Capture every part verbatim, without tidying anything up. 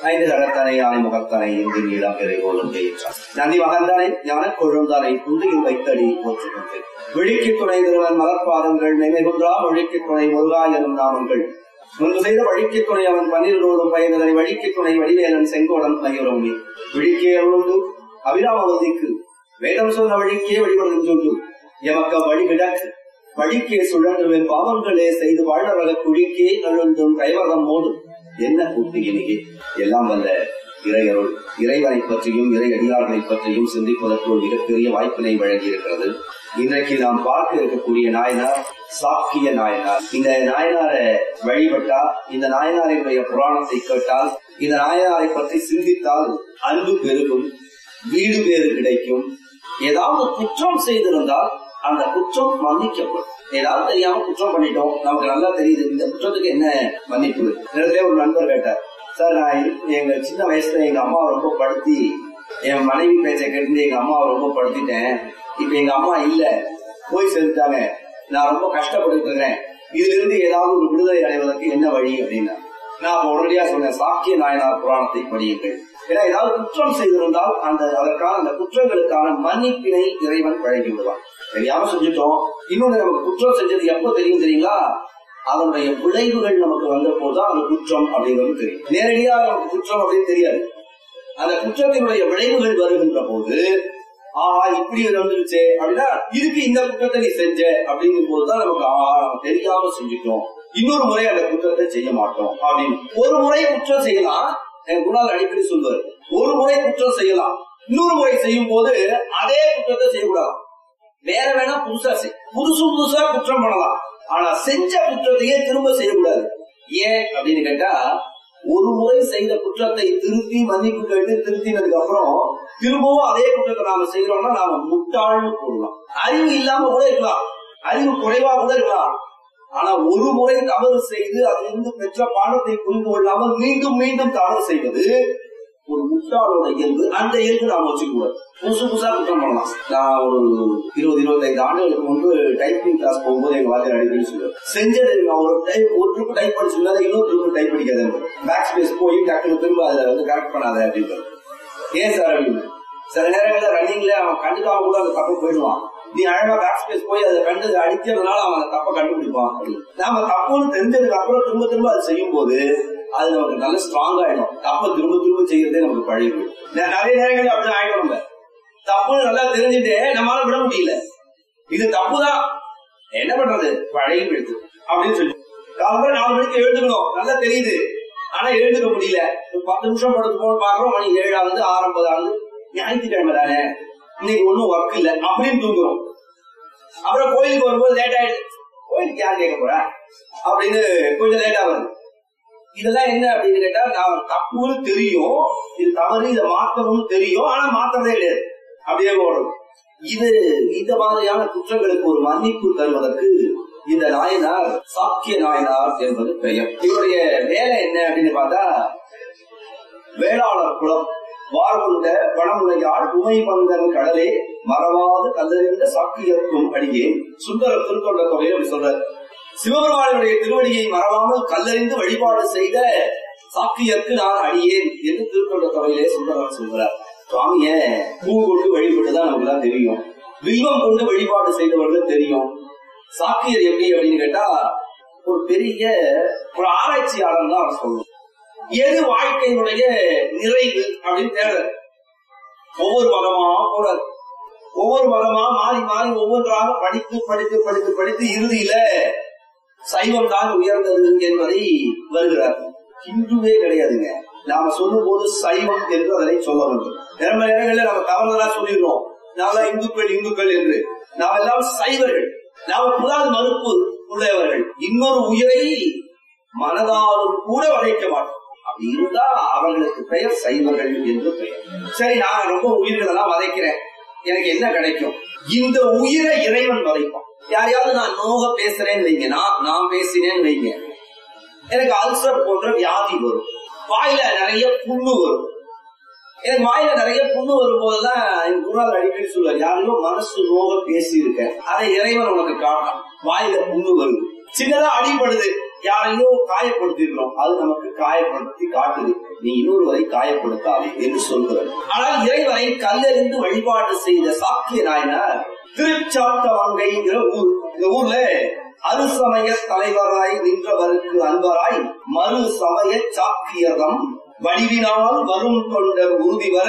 ஐந்து கடத்தனை யானை முகத்தனை இன்று நீளம் பெறை போலும் ஜெயிற்றார். நந்தி மகந்தனை ஞான கொழுந்தனை குந்தியில் வைத்தடி போற்றுகின்ற விழிக்கு துணை திருவன் மலர்பாதங்கள் மெய்மைகுன்றா ஒழிக்கு துணை முருகா எனும் நாமங்கள் முன்பு செய்த வழிக்கு துணை அவன் பன்னிரண்டோடும் பயந்தனை வழிக்கு துணை வடிவேலன் செங்கோடன் மயூரம் நீ விழிக்கே அருளுண்டு அபிராமவதிக்கு வேதம் சொன்ன வழிக்கே வழிபடும் சொல்லு எமக்க வழிவிடக்கு வழிக்கே சுழன்றுவேன் பாவங்களே செய்து வாழறக குழிக்கே அழுந்தும் கைவரம் மோடும் என்ன கூட்டியிலேயே எல்லாம் வல்ல இறையருள் இறைவனை பற்றியும் இறை அடியார்களை பற்றியும் சிந்திப்பதற்கு ஒரு மிகப்பெரிய வாய்ப்பினை வழங்கி இருக்கிறது. இன்றைக்கு நாம் பார்க்க இருக்கக்கூடிய நாயனார் சாக்கிய நாயனார். இந்த நாயனாரை வழிபட்டால், இந்த நாயனாரினுடைய புராணத்தை கேட்டால், இந்த நாயனாரை பற்றி சிந்தித்தால் அன்பு பெருகும், வீடு பேறு கிடைக்கும். ஏதாவது குற்றம் செய்திருந்தால் அந்த குற்றம் மன்னிக்கப்படும். ஏதாவது தெரியாம குற்றம் பண்ணிட்டோம், நமக்கு நல்லா தெரியுது, இந்த குற்றத்துக்கு என்ன மன்னிப்பு? நேரத்திலே ஒரு நண்பர் கேட்டார், சார் நான் எங்க சின்ன வயசுல எங்க அம்மாவை ரொம்ப படுத்தி, என் மனைவி பேச்சை கேட்டு எங்க அம்மாவை ரொம்ப படுத்திட்டேன். இப்ப எங்க அம்மா இல்ல, போய் செஞ்சுட்டாங்க, நான் ரொம்ப கஷ்டப்பட்டு இருக்கிறேன், இதுல இருந்து ஏதாவது ஒரு விடுதலை அடைவதற்கு என்ன வழி அப்படின்னா, நான் உடனடியா சொன்னேன், சாக்கிய நாயனார் புராணத்தை படியுங்கள். ஏன்னா ஏதாவது குற்றம் செய்திருந்தால் அந்த அதற்கான அந்த குற்றங்களுக்கான மன்னிப்பினை இறைவன் வழங்கி விடுவான். தெரியாம செஞ்சுட்டோம். இன்னொன்னு, நமக்கு குற்றம் செஞ்சது எப்போ தெரியும் தெரியுங்களா? அதனுடைய விளைவுகள் நமக்கு வந்த போதுதான் அந்த குற்றம் அப்படிங்கிறது தெரியும். நேரடியா நமக்கு குற்றம் அப்படின்னு தெரியாது. அந்த குற்றத்தினுடைய விளைவுகள் வருகின்ற போது, ஆஹா இப்படி வந்துருச்சே அப்படின்னா, இதுக்கு இந்த குற்றத்தை நீ செஞ்ச அப்படிங்கும் போதுதான் நமக்கு ஆஹா நம்ம தெரியாம செஞ்சுட்டோம், இன்னொரு முறை அந்த குற்றத்தை செய்ய மாட்டோம் அப்படின்னு. ஒரு முறை குற்றம் செய்யலாம், என் குணால் அடிக்கடி சொல்வார், ஒரு முறை குற்றம் செய்யலாம், இன்னொரு முறை செய்யும் போது அதே குற்றத்தை செய்யக்கூடாது, வேற வேணா புதுசா செய், புதுசு புதுசா குற்றம் பண்ணலாம், ஆனா செஞ்ச குற்றத்தையே திரும்ப செய்யக்கூடாது. ஏன் அப்படின்னு கேட்டா, ஒரு முறை செய்த குற்றத்தை திருத்தி மன்னிப்பு கேட்டு திருத்தினதுக்கு அப்புறம் திரும்பவும் அதே குற்றத்தை நாம செய்யறோம்னா நாம முட்டாள்னு போடலாம். அறிவு இல்லாம கூட இருக்கலாம், அறிவு குறைவா கூட இருக்கலாம். ஆனா ஒரு முறை தவறு செய்து அதிலிருந்து பெற்ற பாடத்தை புரிந்து கொள்ளாமல் மீண்டும் மீண்டும் தவறு செய்வது ஒரு முட்டாளோட இயல்பு. அந்த இயல்பு நாம வச்சுக்கூடாது. புதுசு புதுசா குற்றம் பண்ணலாம். நான் ஒரு இருபது இருபத்தி ஐந்து ஆண்டுகளுக்கு முன்பு டைப்பிங் கிளாஸ் போகும்போது எங்க வாத்தியார் அடிக்கடி சொல்லுவார், செஞ்சது ஒரு டைப் ஒரு ட்ரிப் டைப் படிச்சுருந்தா இன்னொரு ட்ரிப் டைப் படிக்காத, பேக் ஸ்பேஸ் போய் டக்குனு திரும்ப அதை வந்து கரெக்ட் பண்ணாத அப்படின்னு. ஏன் சார் அப்படின்னு, சில நேரங்கள்ல ரன்னிங்ல அவன் கண்டுக்காம கூட அந்த தப்பு போயிடுவான், நீ அழகா பேக் ஸ்பேஸ் போய் அதை கண்டு அடிக்கிறதுனால அவன் அந்த தப்பை கண்டுபிடிப்பான். நாம தப்புன்னு தெரிஞ்சதுக்கு அப்புறம் திரும்ப திரும்ப அதை செய்யும் போது அது நமக்கு நல்ல ஸ்ட்ராங் ஆயிடும். தப்ப திரும்ப திரும்ப செய்யறதே நமக்கு பழகிடும். நிறைய நேரங்கள் அப்படி ஆயிடும். நம்ம தப்புன்னு நல்லா தெரிஞ்சுட்டு நம்மளால விட முடியல, இது தப்புதான், என்ன பண்றது, பழகி எடுத்து அப்படின்னு சொல்லி காலம்பரம் நாலு மணிக்கு எழுதுக்கணும், நல்லா தெரியுது, ஆனா எழுதுக்க முடியல. பத்து நிமிஷம் படுத்து போன பாக்குறோம், மணி ஏழாவது ஆரம்பது ஆகுது, ஞாயிற்றுக்கிழமை தானே, இன்னைக்கு ஒன்னும் ஒர்க் இல்ல அப்படின்னு தூங்குறோம். அப்புறம் கோயிலுக்கு வரும்போது லேட் ஆயிடுது, கோயிலுக்கு யார் கேட்க போற அப்படின்னு கொஞ்சம் லேட்டா வருது. இதெல்லாம் என்ன அப்படின்னு கேட்டா, நான் தப்புன்னு தெரியும், இது தவறு, இதை மாற்றணும்னு தெரியும், ஆனா மாற்றதே கிடையாது, அப்படியே ஓடும். இது இந்த மாதிரியான குற்றங்களுக்கு ஒரு மன்னிப்பு தருவதற்கு இந்த நாயனார் சாக்கிய நாயனார் என்பது பெயர். இவருடைய வேலை என்ன அப்படின்னு பார்த்தா, வேளாளர் குலம் வார்கொண்ட வனமுறையாள் உமை பங்கன் கடலே மறவாது கல்லறிந்த சாக்கியர்க்கும் அடியே சுந்தர திருத்தொண்ட தொகையை அப்படி சொல்றார். சிவபெருமானுடைய திருவடியை மறவாமல் கல்லறிந்து வழிபாடு செய்த சாக்கியருக்கு நான் அடியேன் என்று திருத்தொண்ட தொகையிலே சுந்தரர் சொல்கிறார். சுவாமிய பூ கொண்டு வழிபட்டுதான் நமக்கு எல்லாம் தெரியும், வில்வம் கொண்டு வழிபாடு செய்தவர்கள் தெரியும். சாக்கியர் எப்படி அப்படின்னு கேட்டா, ஒரு பெரிய ஒரு ஆராய்ச்சியாளர் தான் அவர் சொல்லணும். எது வாழ்க்கையினுடைய நிறைவு அப்படின்னு தேடுற, ஒவ்வொரு மதமா போறார், ஒவ்வொரு மதமா மாறி மாறி ஒவ்வொன்றாக படித்து படித்து படித்து படித்து இறுதியில சைவம் தான் உயர்ந்தது என்பதை வருகிறார். ஹிந்துவே கிடையாதுங்க, நாம சொல்லும் போது சைவம் என்று அதனை சொல்ல வேண்டும். நிரம்ப நேரங்களில் நம்ம தவறுதலா சொல்லிடுறோம், நாம இந்துக்கள் இந்துக்கள் என்று. நாம் எல்லாம் சைவர்கள், நாம புதாது மறுப்பு உள்ளவர்கள், இன்னொரு உயிரை மனதாலும் கூட வளைக்க மாட்டோம். அப்படி இருந்தா அவர்களுக்கு பெயர் சைவர்கள் என்று பெயர். சரி, நான் ரொம்ப உயிர்கள் எல்லாம் வதைக்கிறேன், எனக்கு என்ன கிடைக்கும்? இந்த உயிரை இறைவன் வதைப்பான். யாரையாவது நான் நோக பேசுறேன்னு வைங்க, நான் நான் பேசினேன்னு வைங்க, எனக்கு அல்சர் போன்ற வியாதி வரும், வாயில நிறைய புண்ணு வரும். எனக்கு வாயில நிறைய புண்ணு வரும் போதுதான் என் குருநாதர் அடிக்கடி சொல்லுவார், யாரையும் மனசு நோக பேசி இருக்க, அதை இறைவன் உனக்கு காட்டான். வாயில புண்ணு வருது, சின்னதா அடிபடுது, யாரையோ காயப்படுத்திருக்கிறோம், அது நமக்கு காயப்படுத்தி காட்டுது, நீ இன்னொருவரை காயப்படுத்தாதே என்று சொல்கிறது. ஆனால் இறைவனை கல்லெறிந்து வழிபாடு செய்த சாக்கிய நாயனார் திருச்சாட்டமங்கைங்கிற ஊர். இந்த ஊர்ல அருசமய தலைவராய் நின்றவருக்கு அன்பராய் மறு சமய சாக்கியதம் வடிவினால் வரும் தொண்டர் உறுதி வர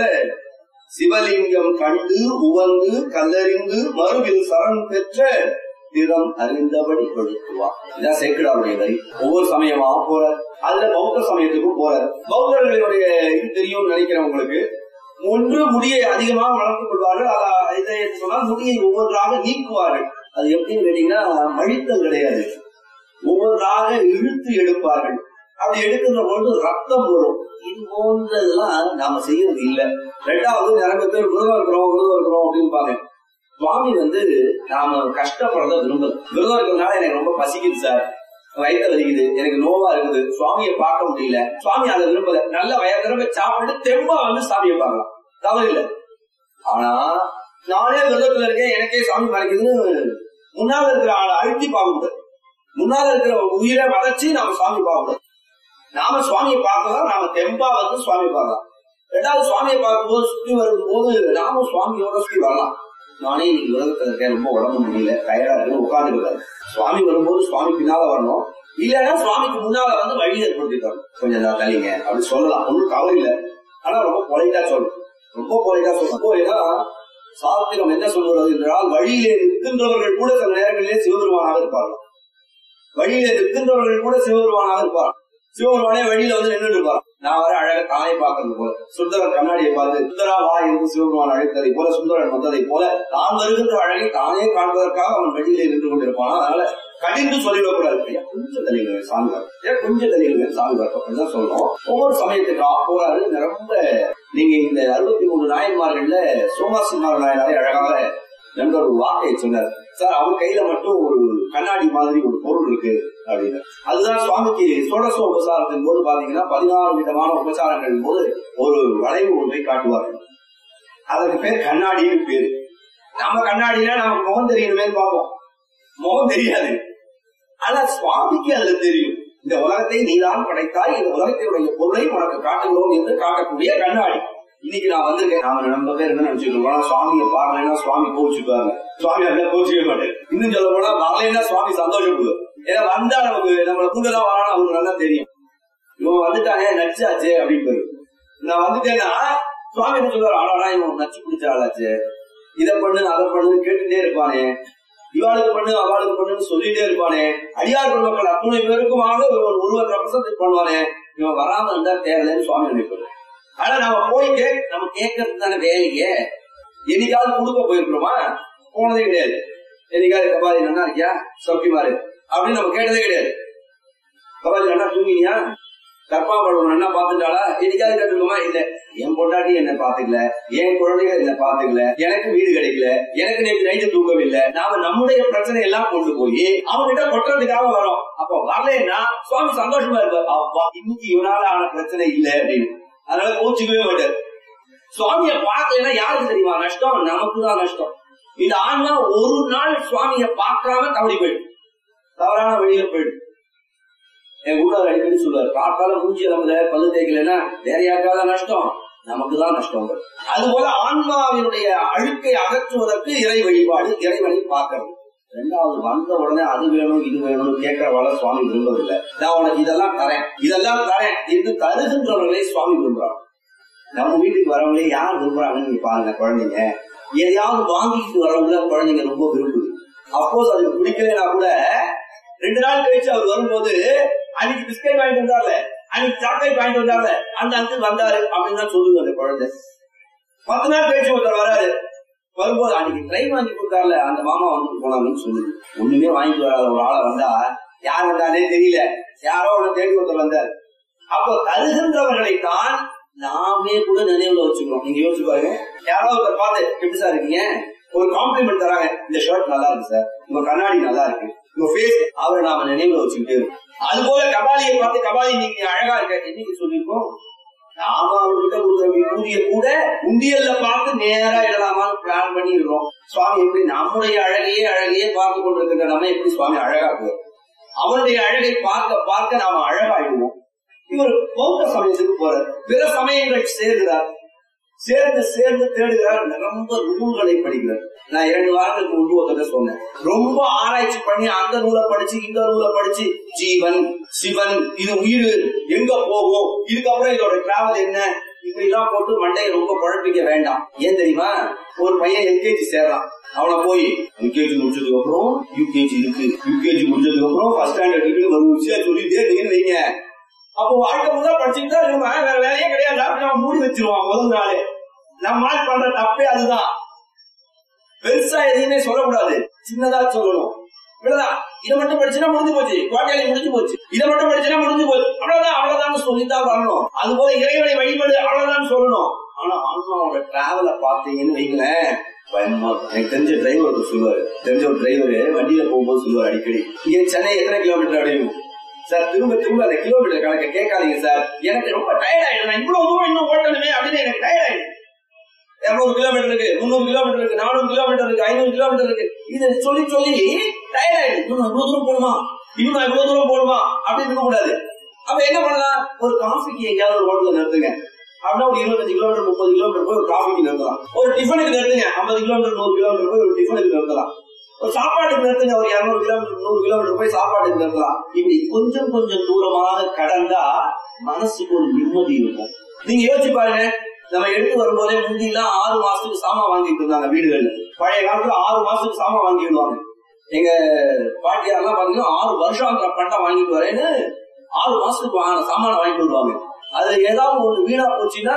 சிவலிங்கம் கண்டு உவந்து கல்லறிந்து மறுவில் சரண் பெற்ற திறம் அறிந்தபடி கொடுத்துவார். இதான் சேக்கிடாருடைய வரி. ஒவ்வொரு சமயமா போற, அதுல பௌத்த சமயத்துக்கும் போற. பௌத்தர்களுடைய இது தெரியும் நினைக்கிறேன் உங்களுக்கு. ஒன்று முடியை அதிகமாக வளர்த்துக் கொள்வார்கள், இதை சொன்னால் முடியை ஒவ்வொன்றாக நீக்குவார்கள். அது எப்படின்னு கேட்டீங்கன்னா மழித்தல் கிடையாது, ஒவ்வொன்றாக இழுத்து எடுப்பார்கள். அப்படி எடுக்கின்ற பொழுது ரத்தம் வரும். இது போன்றதெல்லாம் நாம செய்யறது இல்லை. ரெண்டாவது நிறைய பேர் விரதம் இருக்கிறோம் விரதம் இருக்கிறோம் அப்படின்னு பாருங்க. சுவாமி வந்து நாம கஷ்டப்படுறத விரும்புது. விரதம் இருக்கிறதுனால எனக்கு ரொம்ப பசிக்குது சார், வயிற்று வலிக்குது, எனக்கு நோவா இருக்குது, சுவாமியை பார்க்க முடியல, சுவாமி அதை விரும்பல. நல்ல வயதிரம்ப சாப்பிட்டு தெம்பா வந்து சாமியை பார்க்கலாம், தவறு இல்லை. ஆனா நானே விரதத்துல இருக்கேன், எனக்கே சாமி மறைக்குதுன்னு முன்னால இருக்கிற ஆளை அழுத்தி பார்க்க கூடாது. முன்னால இருக்கிற உயிரை வளர்ச்சி நாம சுவாமி பார்க்கக்கூடாது. நாம சுவாமியை பார்க்கலாம், நாம தெம்பா வந்து சுவாமி பார்க்கலாம். ரெண்டாவது சுவாமியை பார்க்கும்போது சுற்றி வரும் போது நாமும் சுவாமியோட சுற்றி வரலாம். நானே இன்னைக்கு விரதத்துல இருக்கேன், ரொம்ப உடம்பு முடியல, டயர்டா இருக்குன்னு உட்கார்ந்து இருக்காது. சுவாமி வரும்போது சுவாமி பின்னால வரணும், இல்லைன்னா சுவாமிக்கு முன்னால வந்து வழி ஏற்படுத்திட்டாங்க, கொஞ்சம் தான் தள்ளிங்க அப்படின்னு சொல்லலாம். ஒன்றும் கவலை இல்லை, ஆனா ரொம்ப பொலைட்டா சொல்லணும், ரொம்ப பொலைட்டா சொல்லணும். ஏன்னா சாஸ்திரம் என்ன சொல்றது என்றால், வழியிலே நிற்கின்றவர்கள் கூட சில நேரங்களிலே சிவபெருமானாக இருப்பார்கள். வழியிலே நிற்கின்றவர்கள் கூட சிவபெருமானாக இருப்பார். சிவபெருமானே வழியில வந்து நின்றுட்டு இருப்பார். நான் வர அழக தானே பார்க்கறது போல, சுந்தரர் கண்ணாடியை பார்த்து சுந்தரா வா என்று சிவபெருமான் அழைத்ததை போல, சுந்தரன் வந்ததை போல தான் வருகின்ற அழகை தானே காண்பதற்காக அவன் வழியிலே நின்று கொண்டிருப்பான். அதனால கடிந்து சொல்லிவிடக்கூடாது, கொஞ்சம் தலைவர் சாமிவார், கொஞ்சம் தலைவர் சாமிவார் அப்படிதான் சொல்றோம். ஒவ்வொரு சமயத்துக்கு போறாரு. ரொம்ப நீங்க இந்த அறுபத்தி மூணு நாயன்மார்கள்ல சோமாசிமார் நாயனாரை அழகாக நண்பர் ஒரு வார்த்தையை சொன்னார். சார் அவர் கையில மட்டும் ஒரு கண்ணாடி மாதிரி ஒரு பொருள் இருக்கு அப்படின்னு. அதுதான் சுவாமிக்கு சோடச உபசாரத்தின் போது பாத்தீங்கன்னா பதினாறு விதமான உபசாரங்களின் போது ஒரு வளைவு ஒன்றை காட்டுவார்கள். அதற்கு பேர் கண்ணாடின்னு பேரு. நம்ம கண்ணாடினா நமக்கு முகம் தெரியணுமே பார்ப்போம், முகம் தெரியாது. ஆனா சுவாமிக்கு அதுல தெரியும், இந்த உலகத்தை நீதான் படைத்தாய், இந்த உலகத்தினுடைய பொருளை உனக்கு காட்டுகிறோம் என்று காட்டக்கூடிய கண்ணாடி. இன்னைக்கு நான் வந்திருக்கேன், நாம நம்ம பேர் என்ன நினைச்சுட்டு இருக்கோம், சுவாமியை பாக்கலைன்னா சுவாமி கோவிச்சுப்பாங்க. சுவாமி அந்த கோவிச்சுக்க மாட்டேன். இன்னும் சொல்ல போனா வரலைன்னா சுவாமி சந்தோஷப்படுவார். ஏன்னா வந்தா நமக்கு நம்மள கூடதான் வரான்னு அவங்களுக்கு நல்லா தெரியும். இவன் வந்துட்டானே நச்சாச்சு அப்படின்னு. நான் வந்துட்டேன்னா சுவாமி என்ன சொல்லுவாரு, ஆளாடா இவன் நச்சு பிடிச்ச ஆளாச்சு, இதை பண்ணு அதை பண்ணுன்னு கேட்டுட்டே இருப்பானே, இவாளுக்கு பண்ணு அவளுக்கு பண்ணுன்னு சொல்லிட்டே இருப்பானே, அடியார் மக்கள் அத்தனை பேருக்குமாக ஒருவர் ரெப்ரசன்ட் பண்ணுவானே, இவன் வராம இருந்தா தேவையில்லைன்னு சுவாமி நினைப்பாரு. ஆனா நம்ம போய் கே நம்ம கேட்கறது தானே வேலையே. என்னைக்காவது கொடுக்க போயிருக்கிறோமா? போனதே கிடையாது. என்னைக்காவது கபாலி நல்லா இருக்கியா, சௌக்கியமாரு அப்படின்னு நம்ம கேட்டதே கிடையாது. கபாலி நல்லா தூங்கினியா, கற்பா படம் நல்லா பாத்துட்டாளா, என்னைக்காவது கேட்டுருக்கோமா? இல்ல. என் பொண்டாட்டி என்ன பாத்துக்கல, என் குழந்தைகள் என்ன பாத்துக்கல, எனக்கு வீடு கிடைக்கல, எனக்கு நேற்று நைட்டு தூக்கம் இல்ல. நாம நம்முடைய பிரச்சனை எல்லாம் கொண்டு போய் அவங்க கிட்ட கொட்டுறதுக்காக வரோம். அப்ப வரலன்னா சுவாமி சந்தோஷமா இருப்பார், அப்பா இன்னைக்கு இவனால ஆன பிரச்சனை இல்ல அப்படின்னு. அதனால கோச்சுக்கவே மாட்டார். சுவாமிய பார்க்கலன்னா யாருக்கு தெரியுமா நஷ்டம்? நமக்குதான் நஷ்டம். இந்த ஆன்மா ஒரு நாள் சுவாமிய பார்க்காம தவறி போயிடும், தவறான வழியில போயிடும். என் ஊழல் அடிக்கடி சொல்லுவார், காத்தால மூஞ்சி நமக்கு பல்லு தேய்க்கலன்னா வேற யாருக்காதான் நஷ்டம், நமக்குதான் நஷ்டம். அது போல ஆன்மாவினுடைய அழுக்கை அகற்றுவதற்கு இறை வழிபாடு, இறைவனை பார்க்கறது. ரெண்டாவது வந்த உடனே அது வேணும் இது வேணும்னு கேட்கறவாழ சுவாமி விரும்பவில்லை. நான் உனக்கு இதெல்லாம் தரேன் இதெல்லாம் தரேன் என்று தருகின்றவர்களை சுவாமி விரும்புறாங்க. நம்ம வீட்டுக்கு வரவங்களே யார் விரும்புறாங்கன்னு நீங்க பாருங்க. குழந்தைங்க எதையாவது வாங்கிட்டு வரவங்கள குழந்தைங்க ரொம்ப விரும்புது. அப்போஸ் அதுக்கு பிடிக்கலன்னா கூட ரெண்டு நாள் கழிச்சு அவர் வரும்போது அன்னைக்கு பிஸ்கட் வாங்கிட்டு வந்தார்ல, அன்னைக்கு சாக்லேட் வாங்கிட்டு வந்தார்ல, அந்த அங்கிள் வந்தாரு அப்படின்னு தான் சொல்லுங்க அந்த குழந்தை. பத்து நாள் கழிச்சு ஒருத்தர் வராரு, வரும்போது அன்னைக்கு ட்ரெயின் வாங்கி கொடுத்தாருல அந்த மாமா வந்துட்டு போனாங்கன்னு சொல்லுது. ஒண்ணுமே வாங்கிட்டு வராத ஒரு ஆளை வந்தா யார் வந்தானே தெரியல, யாரோ ஒண்ணு தேடி ஒருத்தர் வந்தார். அப்போ தருகின்றவர்களைத்தான் நாமே கூட நினைவுல வச்சுக்கிறோம். நீங்க யோசிச்சு பாருங்க, யாராவது ஒருத்தர் பார்த்து எப்படி சார் இருக்கீங்க, ஒரு காம்ப்ளிமெண்ட் தராங்க, இந்த ஷர்ட் நல்லா இருக்கு சார், உங்க கண்ணாடி நல்லா இருக்கு, உங்க ஃபேஸ், அவரை நாம நினைவுல வச்சுக்கிட்டு இருக்கோம். அது போல கபாலியை பார்த்து கபாலி நீங்க அழகா இருக்க என்னைக்கு சொல்லியிருக்கோம். நாம அவர்கிட்ட ஊதிய கூட உண்டியல்ல பார்த்து நேரா இடலாமான்னு பிளான் பண்ணிடுறோம். சுவாமி எப்படி நம்முடைய அழகையே அழகையே பார்த்து கொண்டிருக்கிற நம்ம எப்படி சுவாமி அழகாக்குவார்? அவனுடைய அழகை பார்க்க பார்க்க நாம அழகாயிடுவோம். இவர் பௌத்த சமயத்துக்கு போறார், பிற சமயங்கள் சேர்கிறார், சேர்ந்து சேர்ந்து தேடுகிறார், ரொம்ப நூல்களை படிக்கிறார். நான் இரண்டு வாரத்துக்கு முன்பு ஒருத்தர சொன்னேன், ரொம்ப ஆராய்ச்சி பண்ணி அந்த நூலை படிச்சு இந்த நூலை படிச்சு ஜீவன் சிவன் இது உயிர் எங்க போகும், இதுக்கப்புறம் இதோட டிராவல் என்ன, இப்படி எல்லாம் போட்டு மண்டையை ரொம்ப குழப்பிக்க வேண்டாம். ஏன் தெரியுமா, ஒரு பையன் எல்கேஜி சேர்றான், அவனை போய் எல்கேஜி முடிச்சதுக்கு அப்புறம் யூகேஜி இருக்கு, யூகேஜி முடிச்சதுக்கு அப்புறம் ஃபர்ஸ்ட் ஸ்டாண்டர்ட் இருக்கு ஒரு விஷயம் சொல்லிட்டே இருக்கீங்கன்னு வைங்க. அப்போ வாழ்க்கை முதல் படிச்சுக்கிட்டா வேற வேலையே கிடையாது, அப்படி நம்ம மூடி வச்சிருவான் முதல் நாளே. நம்ம பண்ற தப்பே அதுதான். பெருசா எதையுமே சொல்லக்கூடாது, சின்னதா சொல்லணும். இவ்வளவுதான், இதை மட்டும் படிச்சுன்னா முடிஞ்சு போச்சு, கோட்டையில முடிஞ்சு போச்சு, இதை மட்டும் படிச்சுன்னா முடிஞ்சு போச்சு, அவ்வளவுதான் அவ்வளவுதான் சொல்லித்தான் வரணும். அது போல இறைவனை வழிபாடு அவ்வளவுதான் சொல்லணும். ஆனா ஆன்மாவோட டிராவல பாத்தீங்கன்னு வைங்களேன், எனக்கு தெரிஞ்ச டிரைவர் சொல்லுவாரு, தெரிஞ்ச ஒரு டிரைவர் வண்டியில போகும்போது சொல்லுவாரு அடிக்கடி, இங்க சென்னை எத்தனை கிலோமீட்டர் அப்படின்னு சார், திரும்ப திரும்ப அந்த கிலோமீட்டர் கணக்க கேட்காதீங்க சார், எனக்கு ரொம்ப டயர்ட் ஆயிடும், நான் இவ்வளவு தூரம் இன்னும் ஓட்டணுமே அப்படின்னு எனக்கு டயர்ட் ஆயிடும். இருநூறு கிலோமீட்டர் இருக்கு, முன்னூறு கிலோமீட்டர் இருக்கு, நானூறு கிலோமீட்டர் இருக்கு, ஐநூறு கிலோமீட்டர் இருக்கு, இதை சொல்லி சொல்லி டயர்ட் ஆயிடும். இன்னும் இவ்வளவு தூரம் போடுமா, இன்னும் நான் இவ்வளவு தூரம் போடுமா அப்படின்னு இருக்க கூடாது. அப்ப என்ன பண்ணலாம், ஒரு காஃபிக்கு எங்கேயாவது ஒரு ஹோட்டல்ல நிறுத்துங்க, அப்படின்னா ஒரு இருபத்தஞ்சு கிலோமீட்டர் முப்பது கிலோமீட்டர் போய் ஒரு காஃபிக்கு நிறுத்தலாம். ஒரு டிஃபனுக்கு நிறுத்துங்க, ஐம்பது கிலோமீட்டர் நூறு கிலோமீட்டர் போய் ஒரு டிஃபனுக்கு நிறுத்தலாம். ஒரு சாப்பாட்டுக்கு நிறுத்துங்க, ஒரு இருநூறு கிலோமீட்டர் நூறு கிலோமீட்டர் போய் சாப்பாட்டுக்கு நிறுத்தலாம். இப்படி கொஞ்சம் கொஞ்சம் தூரமாக கடந்தா மனசுக்கு ஒரு நிம்மதி இருக்கும். நீங்க யோசிச்சு பாருங்க, நம்ம எடுத்து வரும்போதே முந்தி எல்லாம் ஆறு மாசத்துக்கு சாமான் வாங்கிட்டு இருந்தாங்க வீடுகள்ல. பழைய காலத்துல ஆறு மாசத்துக்கு சாமான் வாங்கி விடுவாங்க. எங்க பாட்டியாரெல்லாம் பாத்தீங்கன்னா ஆறு வருஷம் பண்டா வாங்கிட்டு வரேன்னு ஆறு மாசத்துக்கு சாமான வாங்கிட்டு வருவாங்க. அதுல ஏதாவது ஒண்ணு வீணா போச்சுன்னா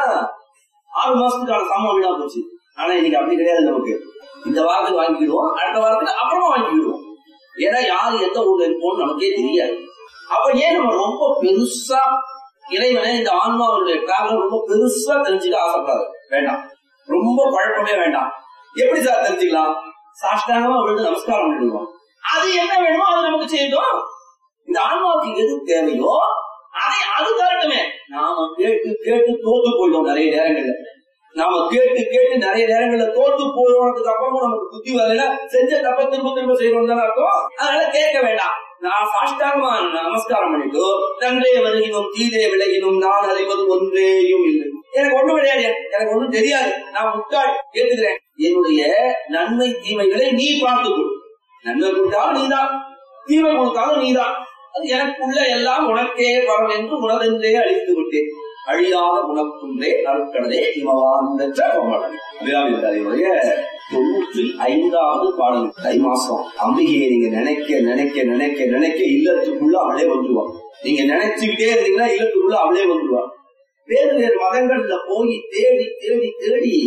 ஆறு மாசத்துக்கான சாமான் வீணா போச்சு. ஆனா இன்னைக்கு அப்படி கிடையாது, நமக்கு இந்த வாரத்துக்கு வாங்கிடுவோம், அடுத்த வாரத்துக்கு அப்புறமா வாங்கிடுவோம். ஏன்னா யாரு எந்த ஊர்ல இருப்போம்னு நமக்கே தெரியாது. அப்ப ஏன் நம்ம ரொம்ப பெருசா இறைவனை இந்த ஆன்மாவுடைய டிராவல் ரொம்ப பெருசா தெரிஞ்சுக்க ஆசைப்படாது, வேண்டாம், ரொம்ப குழப்பமே வேண்டாம். எப்படி சார் தெரிஞ்சுக்கலாம், சாஷ்டாங்கமா விழுந்து நமஸ்காரம் பண்ணிடுவோம், அது என்ன வேணுமோ அது நமக்கு செய்யணும். இந்த ஆன்மாவுக்கு எது தேவையோ அதை அது தரட்டுமே. நாம கேட்டு கேட்டு தோத்து போயிடும் நிறைய நேரங்கள்ல, நாம கேட்டு கேட்டு நிறைய நேரங்கள்ல தோத்து போயிடுறதுக்கு அப்புறமும் நமக்கு புத்தி வரல, செஞ்ச தப்ப திரும்ப திரும்ப செய்யணும் தானே அர்த்தம். அதனால கேட்க வேண்டாம், நான் சாஷ்டாங்கமா நமஸ்காரம் பண்ணிட்டு நன்றே வருகினும் தீதே விலகினும் நான் அறிவது ஒன்றேயும் இல்லை, எனக்கு ஒண்ணும் கிடையாது, எனக்கு ஒண்ணும் தெரியாது, நான் முட்டாள் ஏத்துக்கிறேன், என்னுடைய நன்மை தீமைகளை நீ பார்த்துக்கொள், நன்மை கொடுத்தாலும் நீதான், தீமை கொடுத்தாலும் நீதான், அது எனக்குள்ள எல்லாம் உனக்கே வரும் என்று உணவென்றே அழித்து விட்டேன், அழியாத உணக்குன்றே அருட்கடலே இமவாந்த அபிராமியுடைய தொண்ணூற்றி ஐந்தாவது பாடல். தை மாசம் அம்பிகையை நீங்க நினைக்க நினைக்க நினைக்க நினைக்க இல்லத்துக்குள்ள அவளே வந்துருவான். நீங்க நினைச்சுக்கிட்டே இருந்தீங்கன்னா இல்லத்துக்குள்ள அவளே வந்துருவான். வேறு வேறு மதங்கள்ல போய் தேடி தேடி தேடி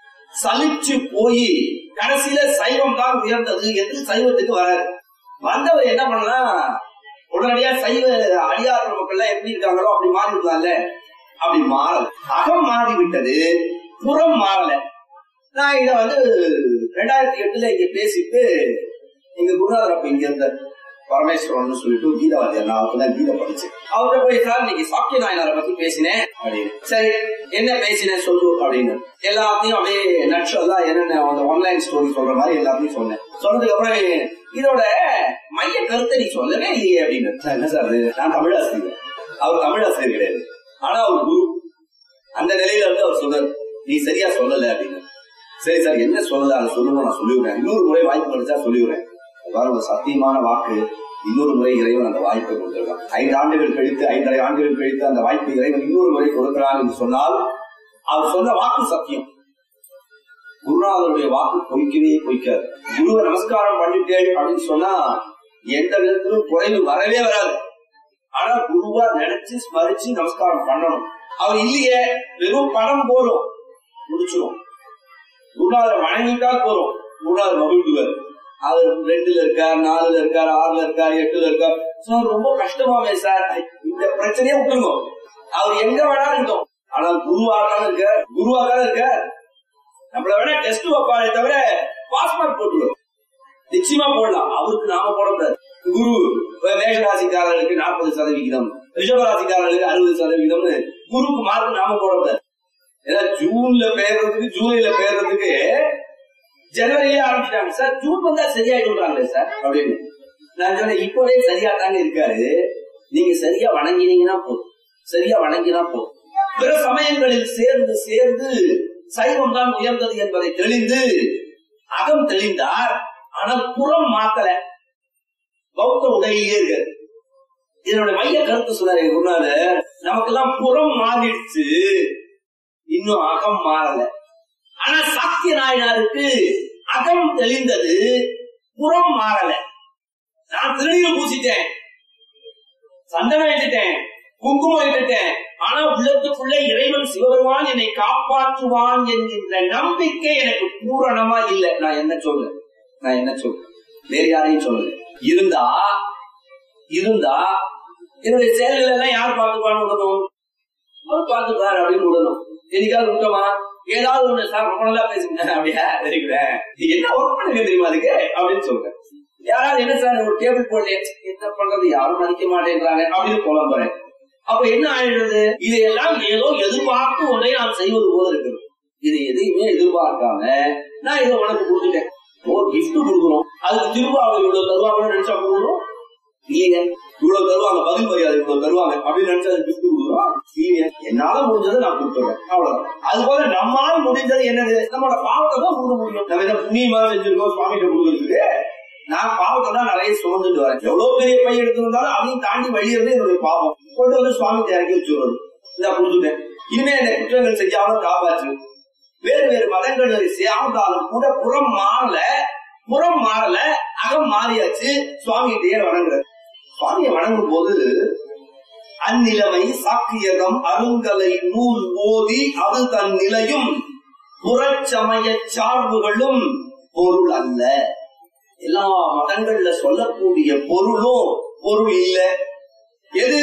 சலிச்சு போய் கடைசியில சைவம் தான் உயர்ந்தது என்று சைவத்துக்கு வராது. வந்தவர் என்ன பண்ணலாம், உடனடியா சைவ அடியார் மக்கள் எப்படி இருக்காங்களோ அப்படி மாறி விடலாம்ல, அப்படி மாறல, அகம் மாறி விட்டது, புறம் மாறல. நான் இத வந்து ரெண்டாயிரத்தி எட்டுல இங்க பேசிட்டு எங்க குருநாதர் அப்ப இங்க இருந்த பரமேஸ்வரன் சொல்லிட்டு கீதாவாதியார், நான் அப்பதான் கீதை படிச்சேன், அவர்கிட்ட போய் சார் இன்னைக்கு சாக்கிய நாயனாரை பத்தி பேசினேன் அப்படின்னு. சரி என்ன பேசினேன் சொல்லு அப்படின்னு எல்லாத்தையும் அப்படியே நட்சல்லா என்னென்ன ஆன்லைன் ஸ்டோரி சொல்ற மாதிரி எல்லாத்தையும் சொன்னேன். சொன்னதுக்கு அப்புறம் இதோட மைய கருத்தை நீ சொல்லவே இல்லையே அப்படின்னு. என்ன சார், நான் தமிழாசிரியர், அவர் தமிழாசிரியர் கிடையாது, ஆனா அவர் குரு. அந்த நிலையில இருந்து அவர் சொல்றாரு நீ சரியா சொல்லல அப்படின்னு. சரி சார் என்ன சொல்லல அதை சொல்லுங்க, நான் சொல்லிவிடுறேன், இன்னொரு முறை வாய்ப்பு கிடைச்சா சொல்லிவிடுறேன். ஒரு சத்தியமான வாக்கு, இன்னொரு முறை இறைவன் அந்த வாய்ப்பை கொடுத்திருக்கான். ஐந்து ஆண்டுகள் கழித்து ஐந்தரை ஆண்டுகள் கழித்து அந்த வாய்ப்பை இறைவன் இன்னொரு முறை கொடுக்கிறான் என்று சொன்னால் அவர் சொன்ன வாக்கு சத்தியம். குருநாதருடைய வாக்கு பொய்க்கவே பொய்க்காது. குருவை நமஸ்காரம் பண்ணிட்டேன் அப்படின்னு சொன்னா எந்த விதத்திலும் குறைவு வரவே வராது. ஆனா குருவா நினைச்சு ஸ்மரிச்சு நமஸ்காரம் பண்ணணும். அவர் இல்லையே வெறும் பணம் போறோம் முடிச்சிடும். குருநாதர் வணங்கிட்டா போறோம், குருநாதர் மகிழ்ந்துவார். அவர் ரெண்டுல இருக்கார், நாலுல இருக்கார், ஆறுல இருக்கார், எட்டுல இருக்கார். சார் ரொம்ப கஷ்டமாவே சார், இந்த பிரச்சனையே விட்டுருங்க, அவர் எங்க வேணாலும் இருக்கட்டும், ஆனா குருவாக்கான இருக்க குருவாக்கான இருக்க நம்மள வேணா டெஸ்ட் வைப்பாரே தவிர பாஸ் மார்க் போட்டுருவோம், நிச்சயமா போடலாம். அவருக்கு நாம போடக்கூடாது. குரு மேஷராசிக்காரர்களுக்கு நாற்பது சதவிகிதம், ரிஷபராசிக்காரர்களுக்கு அறுபது சதவிகிதம்னு குருக்கு மார்க் நாம போடக்கூடாது. ஏன்னா ஜூன்ல பெயர்றதுக்கு ஜூலைல பெயர்றதுக்கு ஜனவரியிலே ஆரம்பிச்சிட்டாங்க சார், ஜூன் வந்தா சரியாயிடுறாங்களே சார் அப்படின்னு. நான் சொன்னேன் இப்பவே சரியா தாங்க இருக்காரு, நீங்க சரியா வணங்கினீங்கன்னா போதும், சரியா வணங்கினா போதும். பிற சமயங்களில் சேர்ந்து சேர்ந்து சைவம் தான் உயர்ந்தது என்பதை தெளிந்து அகம் தெளிந்தார். ஆனால் புறம் மாத்தல, பௌத்த உடையிலே இருக்காரு. இதனுடைய மைய கருத்து சொன்னாரு குருநாதர், நமக்கெல்லாம் புறம் மாறிடுச்சு, இன்னும் அகம் மாறல. ஆனா சாக்கிய நாயனாருக்கு அகம் தெளிந்தது, புறம் மாறல. நான் திருநீர் பூசிட்டேன், சந்தனம் வைத்துட்டேன், குங்குமம் வைத்துட்டேன், ஆனா உள்ளத்துக்குள்ள இறைவன் சிவபெருமான் என்னை காப்பாற்றுவான் என்கின்ற நம்பிக்கை எனக்கு பூரணமா இல்லை. நான் என்ன சொல்றேன், நான் என்ன சொல்றேன், வேற யாரையும் சொல்லல. இருந்தா இருந்தா என்னுடைய செயல்கள் எல்லாம் யார் பார்த்துப்பான்னு விடணும், அவர் பார்த்துப்பாரு அப்படின்னு விடணும். என்னைக்காவது விட்டோமா, ஏதாவது ஒண்ணு சார் ரொம்ப நல்லா பேசுங்க அப்படியா தெரியுறேன், நீங்க என்ன ஒர்க் பண்ணுங்க தெரியுமா அதுக்கு அப்படின்னு சொல்றேன். யாராவது என்ன சார் ஒரு டேபிள் போட்டு என்ன பண்றது, யாரும் மதிக்க மாட்டேங்கிறாங்க அப்படின்னு புலம்புறேன். அப்ப என்ன ஆயிடுறது, இதையெல்லாம் ஏதோ எதிர்பார்த்து ஒன்றை நான் செய்வது போல இருக்குது. இதை எதையுமே எதிர்பார்க்காம நான் இதை உனக்கு கொடுத்துட்டேன், ஒரு கிஃப்ட் கொடுக்குறோம், அதுக்கு திரும்ப அவங்க இவ்வளவு தருவாங்கன்னு நினைச்சா கொடுக்குறோம் இல்லைங்க, இவ்வளவு தருவாங்க பதில் மரியாதை இவ்வளவு தருவாங்க அப்படின்னு நினைச்சா கிஃப்ட் கொடுக்குறோம் இல்லையா. என்னால முடிஞ்சதை நான் கொடுத்துறேன், அவ்வளவுதான். அது போல நம்மால் முடிஞ்சது என்னது, நம்மளோட பாவத்தை தான் கொடுக்க முடியும். நம்ம என்ன புண்ணியமா செஞ்சிருக்கோம் சுவாமிகிட்ட கொடுக்கறதுக்கு, நான் பாவத்தை தான் நிறைய சுமந்துட்டு வரேன். எவ்வளவு பெரிய பை எடுத்திருந்தாலும் அதையும் தாண்டி வழியிறது என்னுடைய பாவம். கொண்டு வந்து சுவாமிகிட்ட இறக்கி வச்சுடுறது, இதை கொடுத்துட்டேன், இனிமே என்ன குற்றங்கள் செய்யாம காப்பாற்று. வேறு வேறு மதங்களை சேர்ந்தாலும் கூட புறம் மாறல, புறம் மாறல, அகம் மாறியாச்சு. சுவாமிகிட்டே வணங்குறது. சுவாமியை வணங்கும் போது அந்நிலைமை சாக்கியகம் அருங்கலை நூல் ஓதி அது தன் நிலையும் புறச்சமய சார்புகளும் பொருள் அல்ல. எல்லா மதங்கள்ல சொல்லக்கூடிய பொருளும் பொருள் இல்ல. எது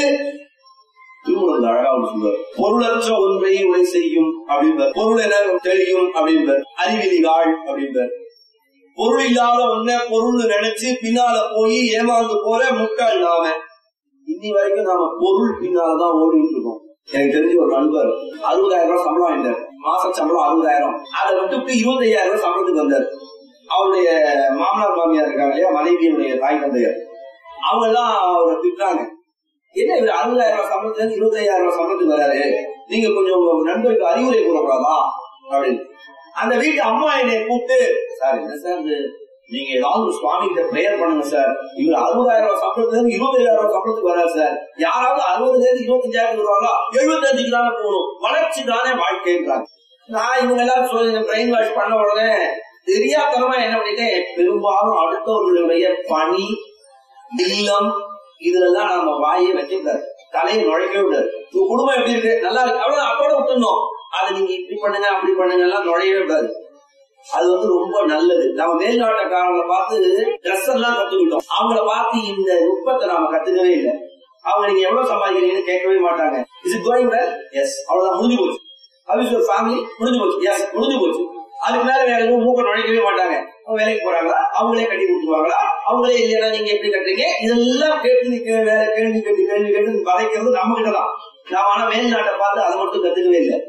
திருமணம் அழகா சொல்வார், பொருளற்ற ஒன்றை உரை செய்யும் அப்படின்பார், பொருள் என தெளியும் அப்படின்பார், அறிவிலிகாள் அப்படின்பார். பொருள் இல்லாத ஒன்ன பொருள் நினைச்சு பின்னால போய் ஏமாந்து போற முட்டாள் நாம. இன்னி வரைக்கும் நாம பொருள் பின்னாலதான் ஓடிட்டு இருக்கோம். எனக்கு தெரிஞ்ச ஒரு நண்பர் அறுபதாயிரம் ரூபாய் சம்பளம் வாங்கிட்டார், மாச சம்பளம் அறுபதாயிரம். அதை விட்டு இருபத்தி ஐயாயிரம் ரூபாய் சம்பளத்துக்கு வந்தார். அவருடைய மாமனார் மாமியார் இருக்காங்க இல்லையா, மனைவியுடைய தாய் தந்தையர், அவங்க எல்லாம் அவரை திட்டாங்க, என்ன இவர் அறுபதாயிரம் ரூபாய் சம்பளத்துல இருந்து இருபத்தி ஐயாயிரம் ரூபாய் சம்பளத்துக்கு வராரு, நீங்க கொஞ்சம் உங்க நண்பருக்கு அறிவுரை கூறக்கூடாதா அப்படின்னு. அந்த வீட்டு அம்மா என்னை கூப்பிட்டு, சார் என்ன சார் நீங்க ஏதாவது ஒரு சுவாமி கிட்ட பிரேயர் பண்ணுங்க சார், இவர் அறுபதாயிரம் ரூபாய் சம்பளத்துல இருந்து இருபத்தி ஐயாயிரம் ரூபாய் சம்பளத்துக்கு வராரு சார், யாராவது அறுபதுல இருந்து இருபத்தி அஞ்சாயிரம் வருவாங்களா, எழுபத்தி அஞ்சுக்கு தானே போகணும், வளர்ச்சி தானே வாழ்க்கைன்றாங்க. நான் இவங்க எல்லாரும் சொல்லி பிரெயின் வாஷ் பண்ண உடனே தெரியாதனமா என்ன பண்ணிட்டேன், பெரும்பாலும் அடுத்தவர்களுடைய பணி இல்லம் இதுலதான் நம்ம வாயை வைக்கக்கூடாது, தலையை நுழைக்கவே விடாது. உங்க குடும்பம் எப்படி இருக்கு, நல்லா இருக்கு, அவ்வளவு அப்போட விட்டுருந்தோம், அதை நீங்க இப்படி பண்ணுங்க அப்படி பண்ணுங்க எல்லாம் நுழையவே விடாது. அது வந்து ரொம்ப நல்லது. நம்ம மேல்நாட்டக்காரங்களை பார்த்து ட்ரெஸ் எல்லாம் கத்துக்கிட்டோம், அவங்கள பார்த்து இந்த நுட்பத்தை நாம கத்துக்கவே இல்லை. அவங்க நீங்க எவ்வளவு சம்பாதிக்கிறீங்கன்னு கேட்கவே மாட்டாங்க. Is it going well, yes, அவ்வளவுதான், முடிஞ்சு போச்சு. ஹவ் இஸ் ஃபேமிலி, முடிஞ்சு போச்சு, எஸ், முடிஞ்சு போச்சு. அதுக்கு மேல வேற எதுவும் மூக்க நுழைக்கவே மாட்டாங்க. அவங்க வேலைக்கு போறாங்களா, அவங்களே கட்டி கொடுத்துருவாங்களா, அவங்களே இல்லையா நீங்க எப்படி கட்டுறீங்க, இதெல்லாம் கேட்டு வேற கேள்வி கேட்டு கேள்வி கேட்டு வதைக்கிறது நம்ம கிட்டதான். நாம ஆனா மேல்நாட்டை பார்த்து அதை மட்டும் கத்துக்கவே இல்லை.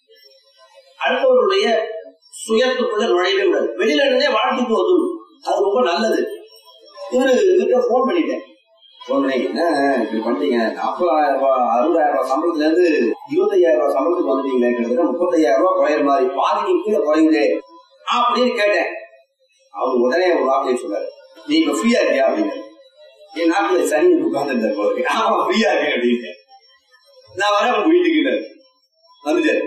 அடுத்தவருடைய சுயத்துக்குள்ள நுழையவே கூடாது, வெளியில இருந்தே வாழ்க்கைக்கு ஒதுவும், அது ரொம்ப நல்லது. இவரு கிட்ட போன் பண்ணிட்டேன், போன் பண்ணி என்ன இப்படி பண்ணிட்டீங்க, நாற்பதாயிரம் ரூபாய் அறுபதாயிரம் ரூபாய் சம்பளத்துல இருந்து இருபத்தி ஐயாயிரம் ரூபாய் சம்பளத்துக்கு வந்துட்டீங்களே, கிட்டத்தட்ட முப்பத்தி ஐயாயிரம் ரூபாய் குறையிற மாதிரி, பாதிக்கு கீழே குறையுதே அப்படின்னு கேட்டேன். அவங்க உடனே ஒரு வார்த்தையை சொல்றாரு, நீ இப்ப ஃப்ரீயா இருக்கியா அப்படின்னு. என் நாட்டுல சனி உட்கார்ந்து போறேன், ஆமா ஃப்ரீயா இருக்கேன் அப்படின்னு. நான் வர அவங்க வீட்டுக்கு வந்துட்டாரு.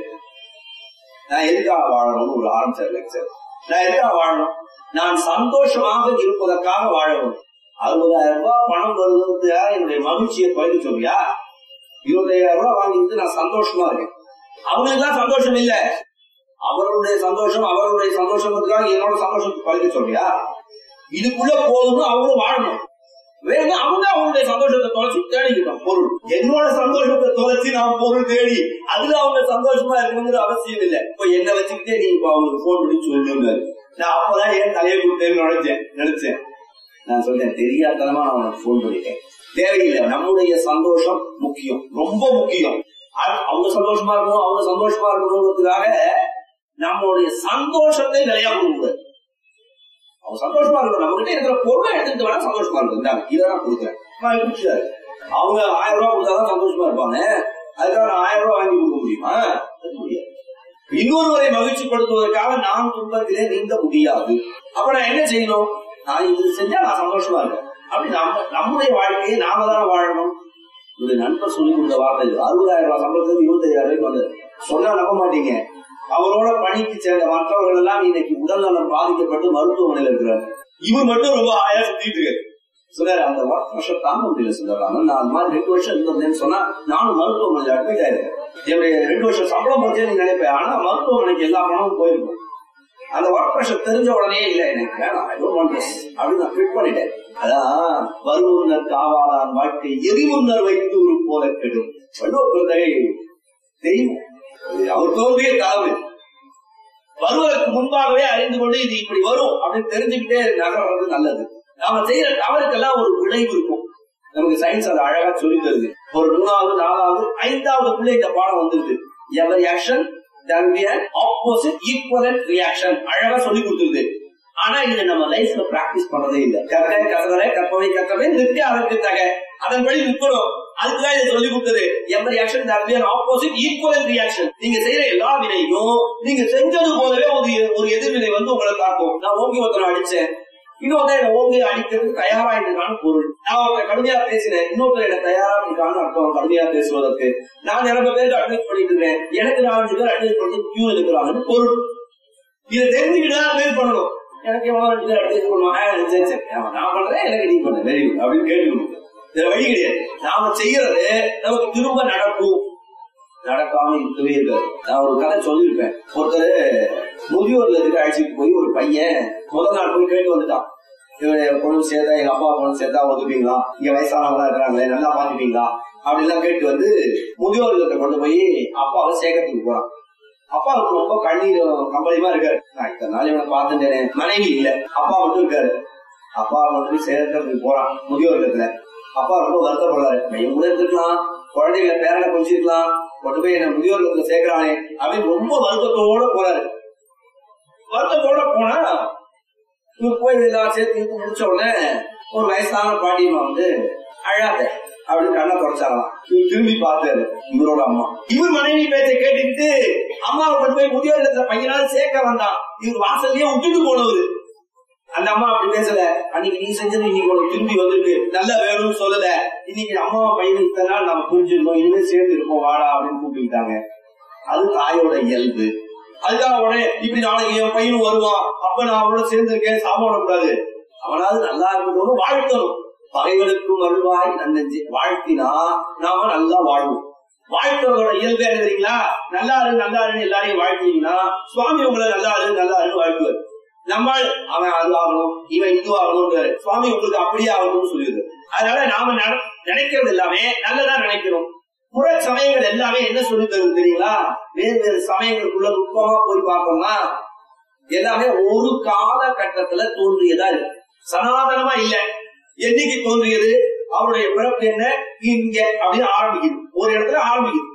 நான் எதுக்காக வாழணும்னு ஒரு ஆரம்பிச்சார் லெக்சர். நான் எதுக்காக வாழணும், நான் சந்தோஷமாக இருப்பதற்காக வாழணும். அறுபதாயிரம் ரூபாய் பணம் வருவதற்காக என்னுடைய மகிழ்ச்சியை குறைக்க சொல்றியா, இருபத்தி ஐயாயிரம் ரூபாய் வாங்கிட்டு நான் சந்தோஷமா இருக்கேன். அவங்களுக்கு தான் சந்தோஷம் இல்ல, அவருடைய சந்தோஷம் அவருடைய சந்தோஷத்துக்காக என்னோட சந்தோஷத்தை குறைக்க சொல்றியா, இதுக்குள்ள போதும்னு அவங்களும் வாழணும். வேற அவங்க அவங்களுடைய சந்தோஷத்தை தொலைச்சு தேடிக்கிட்டோம் பொருள். என்னோட சந்தோஷத்தை தொலைச்சு நான் பொருள் தேடி அதுல அவங்க சந்தோஷமா இருக்கணுங்கிற அவசியம் இல்லை. இப்ப என்ன வச்சுக்கிட்டே நீ இப்ப அவங்களுக்கு போன் பண்ணி சொல்லுங்க, நான் அப்பதான் ஏன் தலையை கொடுத்தேன்னு நினைச்சேன் நினைச்சேன் நான் சொல்றேன், தெரியாதனமா நான் உனக்கு போன் பண்ணிட்டேன். தேவையில்லை, நம்முடைய சந்தோஷம் முக்கியம், ரொம்ப முக்கியம். அவங்க சந்தோஷமா இருக்கணும், அவங்க சந்தோஷமா இருக்கணுங்கிறதுக்காக நம்மளுடைய சந்தோஷத்தை விளையா கொடுக்கூடாது. அவன் சந்தோஷமா இருக்கும். நம்ம கிட்ட இருக்கிற பொருளை எடுத்துட்டு வேணா சந்தோஷமா இருக்கும். இதெல்லாம் கொடுக்குறேன் குடிச்சாரு. அவங்க ஆயிரம் ரூபாய் கொடுத்தாதான் சந்தோஷமா இருப்பாங்க. அதுக்காக நான் ஆயிரம் ரூபாய் வாங்கி கொடுக்க முடியுமா? முடியாது. இன்னொருவரை மகிழ்ச்சிப்படுத்துவதற்காக நான் துன்பத்திலே நீந்த முடியாது. அப்ப நான் என்ன செய்யணும்? நான் இது செஞ்சா நான் சந்தோஷமா இருக்கேன். அப்படி நம்ம நம்முடைய வாழ்க்கையை நாம தானே வாழணும். என்னுடைய நண்பர் சொல்லி கொடுத்த வார்த்தை அறுபதாயிரம் ரூபாய் சம்பளத்துக்கு இருபத்தி ஐயாயிரம் ரூபாய்க்கு வந்தது. சொன்னா நம்ப மாட்டீங்க. அவரோட பணிக்கு சேர்ந்த மற்றவர்கள் எல்லாம் இன்னைக்கு உடல் நலம் பாதிக்கப்பட்டு மருத்துவமனையில் இருக்கிறார். இவர் மட்டும் ரொம்ப ஆயா சுத்திட்டு இருக்காரு. சொன்னாரு அந்த வருஷம் தாங்க முடியல சொல்றாங்க. நான் அந்த மாதிரி ரெண்டு வருஷம் இருந்தேன்னு சொன்னா நானும் மருத்துவமனையில் அட்மிட் ஆயிருக்கேன். என்னுடைய ரெண்டு வருஷம் சம்பளம் போச்சே நீங்க நினைப்பேன். ஆனா மருத்துவமனைக்கு எல்லா பணமும் போயிருக்கும். அந்த ஒர்க் ப்ரெஷர் தெரிஞ்ச உடனே இல்ல எனக்கு அப்படின்னு நான் ஃபிட் பண்ணிட்டேன். அதான் வருமுன்னர் காவாதான் வாழ்க்கை எரிமுன்னர் வைத்து ஒரு போல கெடும் தெரியும். அவர் தோன்றிய தலைமை வருவதற்கு முன்பாகவே அறிந்து கொண்டு இது இப்படி வரும் அப்படின்னு தெரிஞ்சுக்கிட்டே நகர்றது நல்லது. நாம செய்யற தவறுக்கெல்லாம் ஒரு விளைவு இருக்கும். நமக்கு சயின்ஸ் அதை அழகா சொல்லி தருது. ஒரு மூணாவது நாலாவது ஐந்தாவதுக்குள்ள இந்த பாடம் வந்துருது. Every action there will be an opposite equivalent reaction அழகா சொல்லி கொடுத்துருது. ஆனா இது நம்ம லைஃப்ல பிராக்டிஸ் பண்ணதே இல்லை. கற்க கசவரை கற்பவை கற்றவை நிறுத்தி அதற்கு தக அதன்படி நிற்கணும். அதுக்குதான் இதை சொல்லி கொடுத்தது. Every action there will be an opposite equivalent reaction. நீங்க செய்யற எல்லா வினையும் நீங்க செஞ்சது போலவே ஒரு ஒரு எதிர்வினை வந்து உங்களை தாக்கும். நான் ஓங்கி ஒருத்தனை அடிச்சேன், இன்னொருத்தர் என்ன ஓங்கி அடிக்கிறதுக்கு தயாரா இருக்கான்னு பொருள். நான் அவரை கடுமையா பேசினேன், இன்னொருத்தர் என்ன தயாரா இருக்கான்னு அர்த்தம். கடுமையா பேசுவதற்கு நான் நிறைய பேருக்கு அட்வைஸ் பண்ணிட்டு இருக்கேன், எனக்கு நாலஞ்சு பேர் அட்வைஸ் பண்ணி கியூ இருக்கிறாங்கன்னு பொருள். இதை தெரிஞ்சுக்கிட்டுதான் அட்வைஸ் பண்ணணும். எனக்கு எவ்வளவு ரெண்டு பேர் அட்வைஸ் பண்ணுவாங்க, சரி சரி நான் பண்றேன் எனக்கு நீ பண்ண வெரி குட் அப்படின்னு கேட்டுக்கணும். இது வழி கிடையாது. நாம செய்யறது நமக்கு திரும்ப நடக்கும். நடக்காம இருக்கவே இருக்காது. நான் ஒரு கதை சொல்லியிருப்பேன். ஒருத்தர் முதியோர்ல இருந்து அழைச்சிட்டு போய் ஒரு பையன் முதல் நாள் போய் கேட்டு வந்துட்டான். இவனுடைய பொண்ணு சேர்த்தா எங்க அப்பா பொண்ணு சேர்த்தா ஒதுப்பீங்களா, இங்க வயசானவங்களா இருக்கிறாங்களே நல்லா பாத்துப்பீங்களா அப்படின்லாம் கேட்டு வந்து முதியோர் இல்லத்தை கொண்டு போய் அப்பாவை சேர்க்கறதுக்கு போறான். அப்பாவுக்கு ரொம்ப கண்ணீர் கம்பளியமா இருக்காரு. நான் இத்தனை நாள் இவனை பார்த்துட்டேன், மனைவி இல்ல, அப்பா மட்டும் இருக்காரு. அப்பா கொண்டு போய் சேர்க்கறதுக்கு போறான் முதியோர் இல்லத்துல. அப்பா ரொம்ப வருத்தப்படுறாரு. பையன் கூட இருந்துக்கலாம், குழந்தைகளை பேரனை கொஞ்சிருக்கலாம், கொண்டு போய் என்ன முதியோர் இல்லத்துல சேர்க்கிறானே அப்படின்னு ரொம்ப வருத்தத்தோட போறாரு. வருத்தத்தோட போனா இவர் போய் எல்லாம் சேர்த்து இழுத்து முடிச்ச உடனே ஒரு வயசான பாட்டியம்மா வந்து அழாத அப்படின்னு கண்ணை குறைச்சாங்களாம். இவர் திரும்பி பார்த்தாரு, இவரோட அம்மா. இவர் மனைவி பேச்சை கேட்டுக்கிட்டு அம்மாவை கொண்டு போய் முதியோர் இடத்துல பையனால சேர்க்க வந்தான். இவர் வாசல்லையே விட்டுட்டு போனவரு. அந்த அம்மா அப்படி பேசல, அன்னைக்கு நீ செஞ்சது இன்னைக்கு உனக்கு திரும்பி வந்துருக்கு, நல்லா வேணும்னு சொல்லல, இன்னைக்கு அம்மாவை பையன் இத்தனை நாள் நம்ம புரிஞ்சிருந்தோம், இனிமேல் சேர்ந்து இருப்போம் வாடா அப்படின்னு கூப்பிட்டுக்கிட்டாங்க. அது தாயோட இயல்பு. அதுக்காக உடனே இப்படி நாளைக்கு என் பையனும் வருவான், அப்ப நான் அவனோட சேர்ந்திருக்கேன் சாப்பிடக்கூடாது, அவனாவது நல்லா இருக்கணும்னு வாழ்த்தணும். பகைகளுக்கும் வருவாய் நன்னெஞ்சு வாழ்த்தினா நாம நல்லா வாழ்வோம். வாழ்த்தவங்களோட இயல்பு என்ன தெரியுங்களா? நல்லா இரு நல்லா இருந்து எல்லாரையும் வாழ்த்தீங்கன்னா சுவாமி உங்களை நல்லா இரு நல்லா இருந்து வாழ்த்துவார். நம்மால் அவன் அது ஆகணும் இவன் இது ஆகணும், சுவாமி உங்களுக்கு அப்படியே ஆகணும்னு சொல்லிடுது. அதனால நாம நினைக்கிறது எல்லாமே நல்லதா நினைக்கிறோம். புற சமயங்கள் எல்லாமே என்ன சொல்லி தருது தெரியுங்களா? வேறு வேறு சமயங்களுக்குள்ள நுட்பமா போய் பார்த்தோம்னா எல்லாமே ஒரு காலகட்டத்துல தோன்றியதா இருக்கு, சனாதனமா இல்ல. என்னைக்கு தோன்றியது? அவருடைய பிறப்பு என்ன இங்க அப்படின்னு ஆரம்பிக்குது, ஒரு இடத்துல ஆரம்பிக்குது.